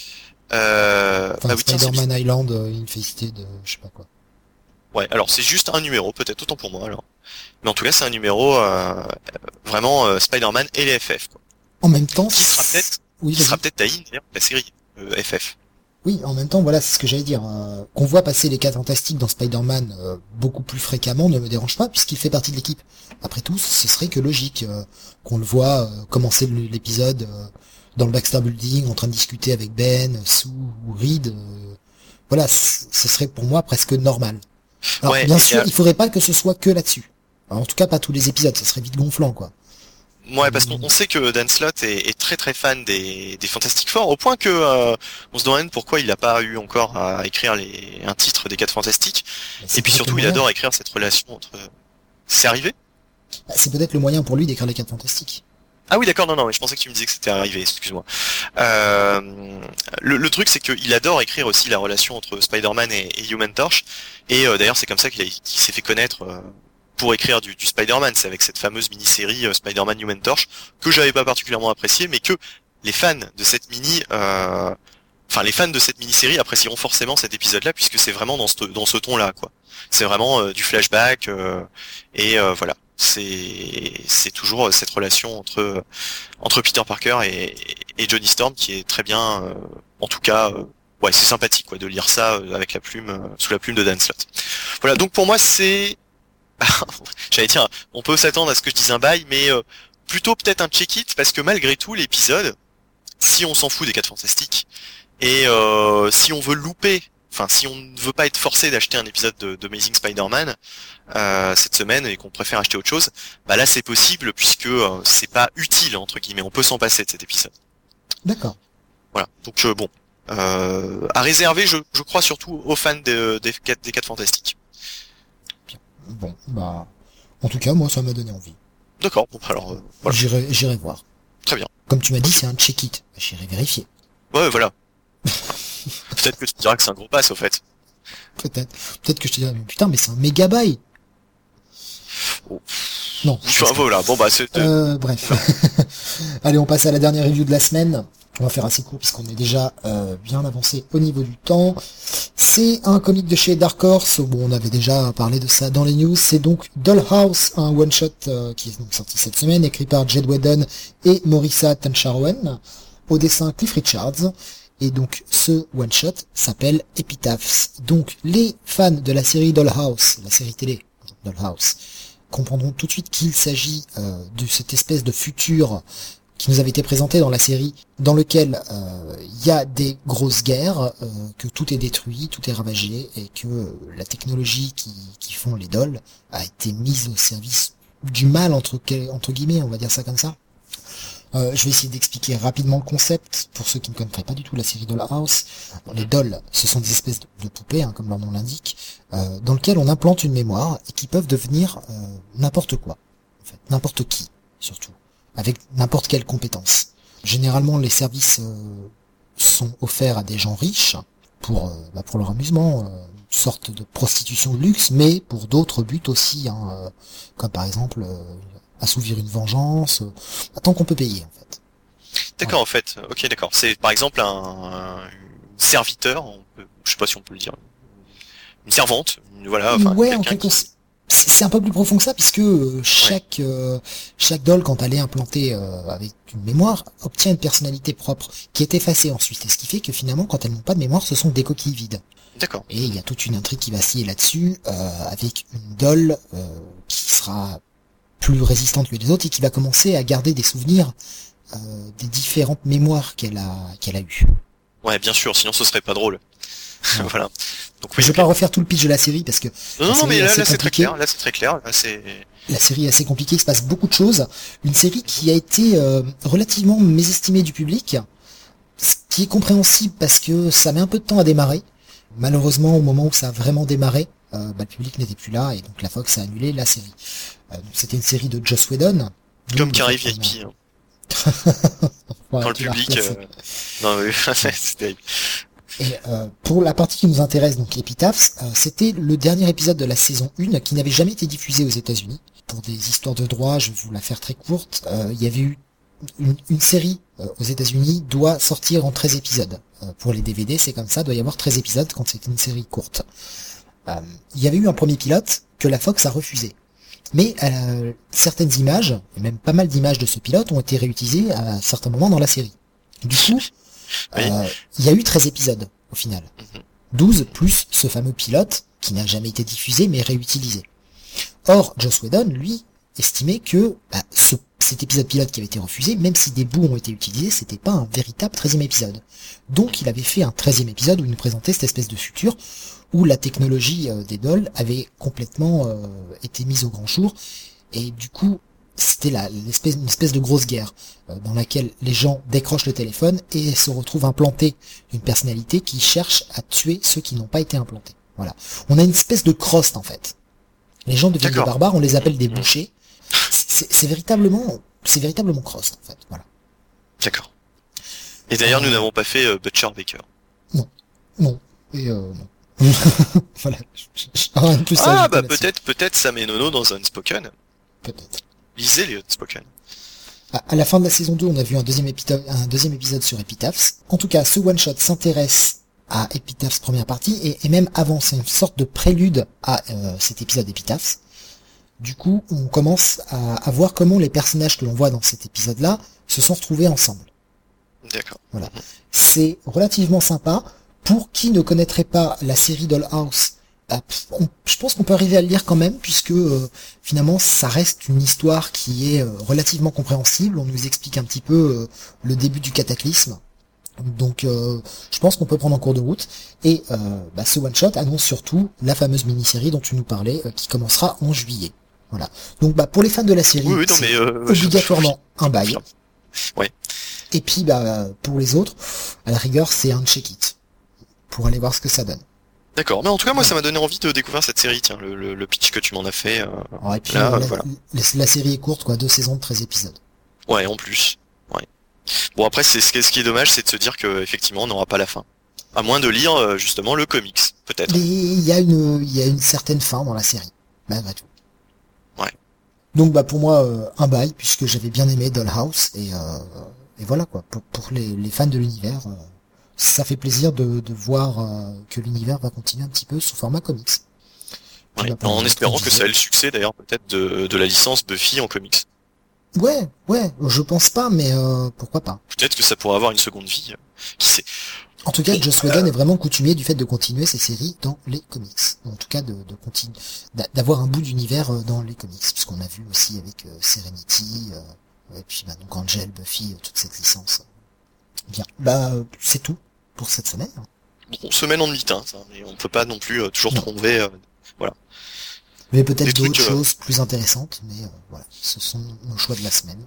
Euh, Enfin, bah oui, tiens, c'est Spider-Man Island, euh, Infested, euh, je sais pas quoi. Ouais, alors c'est juste un numéro, peut-être autant pour moi alors. Mais en tout cas, c'est un numéro euh, vraiment euh, Spider-Man et les F F, quoi. En même temps, Qui sera peut-être, oui, qui sera vas-y. peut-être taillé d'ailleurs la série euh, F F. Oui, en même temps, voilà, c'est ce que j'allais dire. euh, qu'on voit passer les quatre fantastiques dans Spider-Man euh, beaucoup plus fréquemment ne me dérange pas, puisqu'il fait partie de l'équipe. Après tout, ce serait que logique euh, qu'on le voit euh, commencer le- l'épisode euh, dans le Baxter Building, en train de discuter avec Ben, Sue ou Reed. euh, voilà, c- ce serait pour moi presque normal. Alors, Ouais, bien et sûr, euh, il faudrait pas que ce soit que là-dessus. Alors, en tout cas, pas tous les épisodes, ça serait vite gonflant, quoi. Ouais, parce qu'on on sait que Dan Slott est, est très très fan des, des Fantastic Four, au point que euh, on se demande pourquoi il n'a pas eu encore à écrire les, un titre des quatre Fantastiques. Et puis surtout, il adore écrire cette relation entre... C'est arrivé ? Bah, c'est peut-être le moyen pour lui d'écrire les quatre Fantastiques. Ah oui, d'accord, non, non, mais je pensais que tu me disais que c'était arrivé, excuse-moi. Euh, le, le truc, c'est qu'il adore écrire aussi la relation entre Spider-Man et, et Human Torch, et euh, d'ailleurs, c'est comme ça qu'il, a, qu'il s'est fait connaître euh, pour écrire du, du Spider-Man, c'est avec cette fameuse mini-série euh, Spider-Man Human Torch, que j'avais pas particulièrement appréciée, mais que les fans de cette mini... Euh, Enfin, les fans de cette mini-série apprécieront forcément cet épisode-là, puisque c'est vraiment dans ce, dans ce ton-là, quoi. C'est vraiment euh, du flashback, euh, et euh, voilà. C'est c'est toujours cette relation entre entre Peter Parker et, et Johnny Storm qui est très bien, euh, en tout cas, euh, ouais, c'est sympathique, quoi, de lire ça euh, avec la plume, euh, sous la plume de Dan Slott. Voilà, donc pour moi, c'est... J'allais dire, on peut s'attendre à ce que je dise un bail, mais euh, plutôt peut-être un check-it, parce que malgré tout, l'épisode, si on s'en fout des quatre Fantastiques, et euh, si on veut louper, enfin si on ne veut pas être forcé d'acheter un épisode de, de Amazing Spider-Man euh, cette semaine et qu'on préfère acheter autre chose, bah là c'est possible puisque euh, c'est pas utile entre guillemets, on peut s'en passer de cet épisode. D'accord. Voilà, donc euh, bon, euh, à réserver, je, je crois surtout aux fans de, des quatre des quatre Fantastiques. Bien. Bon, bah, en tout cas moi ça m'a donné envie. D'accord, bon alors euh, voilà. J'irai, j'irai voir. Très bien. Comme tu m'as dit, c'est un check-it. J'irai vérifier. Ouais, voilà. Peut-être que tu diras que c'est un gros pass, au fait. Peut-être. Peut-être que je te dirai, mais putain, mais c'est un mégabyte. Oh. Non. Enfin, voilà, bon bah c'est... Euh, bref. Allez, on passe à la dernière review de la semaine. On va faire assez court puisqu'on est déjà euh, bien avancé au niveau du temps. C'est un comic de chez Dark Horse. Bon, on avait déjà parlé de ça dans les news. C'est donc Dollhouse, un one-shot euh, qui est donc sorti cette semaine, écrit par Jed Whedon et Morissa Tancharwen, au dessin Cliff Richards. Et donc, ce one-shot s'appelle Epitaphs. Donc, les fans de la série Dollhouse, la série télé Dollhouse, comprendront tout de suite qu'il s'agit euh, de cette espèce de futur qui nous avait été présenté dans la série, dans lequel il euh, y a des grosses guerres, euh, que tout est détruit, tout est ravagé, et que euh, la technologie qui, qui font les dolls a été mise au service du mal, entre, entre guillemets, on va dire ça comme ça. Euh, je vais essayer d'expliquer rapidement le concept, pour ceux qui ne connaîtraient pas du tout la série Dollhouse. Les dolls, ce sont des espèces de, de poupées, hein, comme leur nom l'indique, euh, dans lesquelles on implante une mémoire, et qui peuvent devenir euh, n'importe quoi, en fait, n'importe qui, surtout, avec n'importe quelle compétence. Généralement, les services euh, sont offerts à des gens riches, pour, euh, bah, pour leur amusement, euh, une sorte de prostitution de luxe, mais pour d'autres buts aussi, hein, euh, comme par exemple... Euh, assouvir une vengeance, euh, tant qu'on peut payer en fait. D'accord, ouais. En fait, ok, d'accord. C'est par exemple un, un serviteur, on peut, je sais pas si on peut le dire, une servante, une, voilà. Enfin, ouais, en quelque qui... sorte. C'est un peu plus profond que ça, puisque euh, chaque ouais. euh, chaque doll, quand elle est implantée euh, avec une mémoire, obtient une personnalité propre, qui est effacée ensuite. Et ce qui fait que finalement, quand elles n'ont pas de mémoire, ce sont des coquilles vides. D'accord. Et il y a toute une intrigue qui va scier là-dessus, euh, avec une doll euh, qui sera plus résistante que les autres et qui va commencer à garder des souvenirs euh, des différentes mémoires qu'elle a qu'elle a eues. Ouais, bien sûr, sinon ce serait pas drôle. Ouais. Voilà. Donc oui, je vais okay. pas refaire tout le pitch de la série parce que non, non, mais là, là c'est très clair. Là, c'est très clair. Là, c'est la série est assez compliquée. Il se passe beaucoup de choses. Une série qui a été euh, relativement mésestimée du public, ce qui est compréhensible parce que ça met un peu de temps à démarrer. Malheureusement, au moment où ça a vraiment démarré, euh, bah, le public n'était plus là et donc la Fox a annulé la série. Euh, c'était une série de Joss Whedon. Comme Carrie V I P. Hein. Ouais, quand le public... Euh... Non, mais c'est terrible. Et euh, pour la partie qui nous intéresse, donc Epitaphs, euh, c'était le dernier épisode de la saison un qui n'avait jamais été diffusé aux États-Unis. Pour des histoires de droit, je vais vous la faire très courte. Euh, il y avait eu une, une série euh, aux États-Unis doit sortir en treize épisodes. Euh, pour les D V D, c'est comme ça, doit y avoir treize épisodes quand c'est une série courte. Euh, il y avait eu un premier pilote que la Fox a refusé. Mais euh, certaines images, et même pas mal d'images de ce pilote, ont été réutilisées à certains moments dans la série. Du coup, oui. euh, il y a eu treize épisodes au final. Mm-hmm. douze plus ce fameux pilote qui n'a jamais été diffusé mais réutilisé. Or, Joss Whedon, lui, estimait que bah, ce, cet épisode pilote qui avait été refusé, même si des bouts ont été utilisés, c'était pas un véritable treizième épisode. Donc il avait fait un treizième épisode où il nous présentait cette espèce de futur où la technologie euh, des dolls avait complètement euh, été mise au grand jour, et du coup, c'était la, l'espèce, une espèce de grosse guerre euh, dans laquelle les gens décrochent le téléphone et se retrouvent implantés d'une personnalité qui cherche à tuer ceux qui n'ont pas été implantés. Voilà. On a une espèce de croste en fait. Les gens deviennent des barbares, on les appelle des bouchers. C'est, c'est véritablement, c'est véritablement croste en fait. Voilà. D'accord. Et d'ailleurs, euh... nous n'avons pas fait euh, Butcher Baker. Non, non, et euh, non. Voilà. Je, je, rien de plus ah bah peut-être, peut-être Sam et Nono dans Unspoken. Peut-être. Lisez les Unspoken. À, à la fin de la saison deux, on a vu un deuxième épisode, un deuxième épisode sur Epitaphs. En tout cas, ce one shot s'intéresse à Epitaphs première partie et, et même avant, c'est une sorte de prélude à euh, cet épisode Epitaphs. Du coup, on commence à, à voir comment les personnages que l'on voit dans cet épisode-là se sont retrouvés ensemble. D'accord. Voilà. Mmh. C'est relativement sympa. Pour qui ne connaîtrait pas la série Dollhouse, bah, on, je pense qu'on peut arriver à le lire quand même, puisque euh, finalement ça reste une histoire qui est euh, relativement compréhensible. On nous explique un petit peu euh, le début du cataclysme. Donc euh, je pense qu'on peut prendre en cours de route. Et euh, bah, ce one-shot annonce surtout la fameuse mini-série dont tu nous parlais, euh, qui commencera en juillet. Voilà. Donc bah pour les fans de la série, oui, oui, non, c'est mais euh, obligatoirement je... un bail. Ouais. Et puis bah pour les autres, à la rigueur, c'est un check-it. Pour aller voir ce que ça donne. D'accord, mais en tout cas moi ça m'a donné envie de découvrir cette série, tiens, le, le, le pitch que tu m'en as fait. Euh, oh, et puis là, la, voilà. la, la série est courte, quoi, deux saisons de treize épisodes. Ouais, en plus. Ouais. Bon après c'est ce qui est, ce qui est dommage, c'est de se dire que effectivement on n'aura pas la fin. À moins de lire justement le comics, peut-être. Mais il y a une il y a une certaine fin dans la série, malgré tout. Ouais. Donc bah pour moi euh, un bail, puisque j'avais bien aimé Dollhouse et euh, et voilà quoi, pour, pour les, les fans de l'univers. Euh, ça fait plaisir de, de voir euh, que l'univers va continuer un petit peu sous format comics. Ouais, en espérant que ça ait le succès d'ailleurs peut-être de, de la licence Buffy en comics. Ouais, ouais, je pense pas, mais euh, pourquoi pas. Peut-être que ça pourrait avoir une seconde vie, qui sait. En tout cas, Joss Whedon est vraiment coutumier du fait de continuer ses séries dans les comics. En tout cas, de, de continuer, d'avoir un bout d'univers dans les comics, puisqu'on a vu aussi avec euh, Serenity, euh, et puis bah, donc Angel, Buffy, toute cette licence. Bien, bah c'est tout pour cette semaine. Bon, semaine en demi-teinte, hein, mais on peut pas non plus euh, toujours non. trouver, euh, voilà. Mais peut-être d'autres trucs, choses euh... plus intéressantes, mais euh, voilà, ce sont nos choix de la semaine.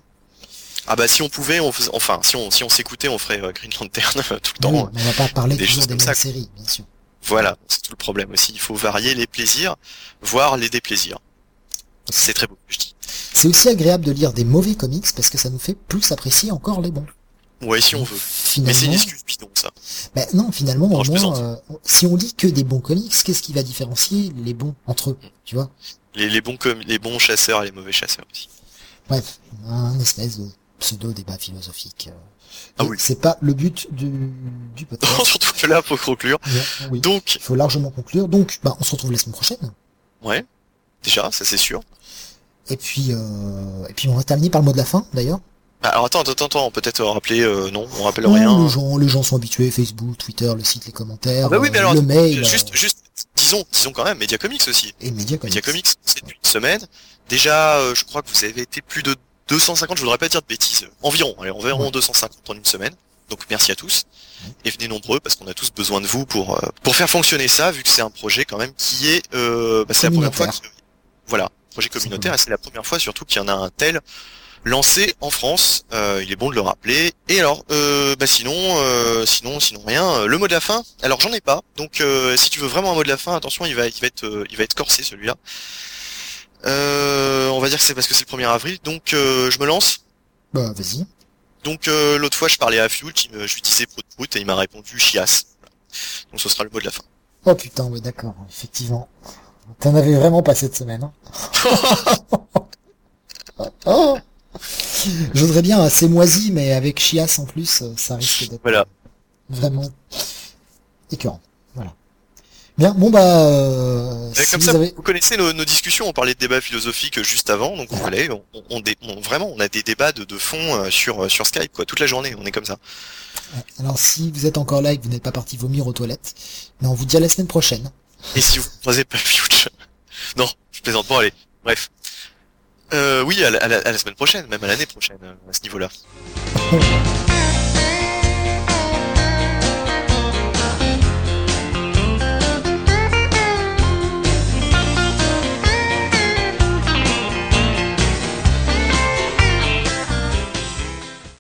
Ah bah si on pouvait, on fais... enfin si on si on s'écoutait, on ferait euh, Green Lantern euh, tout le temps. Oui, mais on va pas parler des toujours des mêmes ça. séries, bien sûr. Voilà, c'est tout le problème aussi. Il faut varier les plaisirs, voire les déplaisirs. C'est très beau, je dis. C'est aussi agréable de lire des mauvais comics parce que ça nous fait plus apprécier encore les bons. Ouais, si on veut. Finalement, mais c'est une excuse bidon, ça. Ben non, finalement, non, au moins, euh, si on lit que des bons comics, qu'est-ce qui va différencier les bons entre eux, tu vois? Les, les bons com les bons chasseurs et les mauvais chasseurs aussi. Bref, un espèce de pseudo débat philosophique. Ah oui. C'est pas le but du, du podcast. Non, surtout que là, faut conclure. Non, oui. Donc, il faut largement conclure. Donc, bah, on se retrouve la semaine prochaine. Ouais. Déjà, ça c'est sûr. Et puis, euh, et puis on va terminer par le mot de la fin, d'ailleurs. Bah, alors attends, attends, attends, peut-être rappeler, euh, non, on rappelle oh, rien. Les gens, les gens sont habitués, Facebook, Twitter, le site, les commentaires, ah bah oui, mais euh, alors, le mail. Juste, euh... juste, disons, disons quand même, Media Comics aussi. Et Media Comics. Media Comics, c'est depuis une semaine. Déjà, euh, je crois que vous avez été plus de deux cent cinquante, je voudrais pas dire de bêtises, environ, allez, environ ouais. deux cent cinquante en une semaine. Donc merci à tous. Ouais. Et venez nombreux parce qu'on a tous besoin de vous pour, euh, pour faire fonctionner ça, vu que c'est un projet quand même qui est, euh, bah, c'est la première fois que, voilà, projet communautaire, et c'est la première fois surtout qu'il y en a un tel lancé en France, euh, il est bon de le rappeler. Et alors, euh, bah sinon, euh, sinon, sinon rien. Le mot de la fin. Alors j'en ai pas. Donc euh, si tu veux vraiment un mot de la fin, attention, il va, il va être, euh, il va être corsé celui-là. Euh, on va dire que c'est parce que c'est le premier avril. Donc euh, je me lance. Bah vas-y. Donc euh, l'autre fois, je parlais à Fuel, qui me, je lui disais prout prout et il m'a répondu chiasse. Voilà. Donc ce sera le mot de la fin. Oh putain, oui d'accord, effectivement. T'en avais vraiment pas cette semaine. Hein. Oh. Je voudrais bien assez moisi, mais avec chiasse en plus, ça risque d'être voilà. vraiment écœurant. Voilà. Bien, bon bah. Euh, si comme vous ça, avez... vous connaissez nos, nos discussions. On parlait de débats philosophiques juste avant, donc vous voyez, on, on, on, on, vraiment, on a des débats de, de fond sur sur Skype, quoi, toute la journée. On est comme ça. Alors si vous êtes encore là et que vous n'êtes pas parti vomir aux toilettes, mais on vous dit à la semaine prochaine. Et si vous croisez pas Future, non, je plaisante pas. Allez, bref. Euh, oui, à la, à, la, à la semaine prochaine, même à l'année prochaine, à ce niveau-là.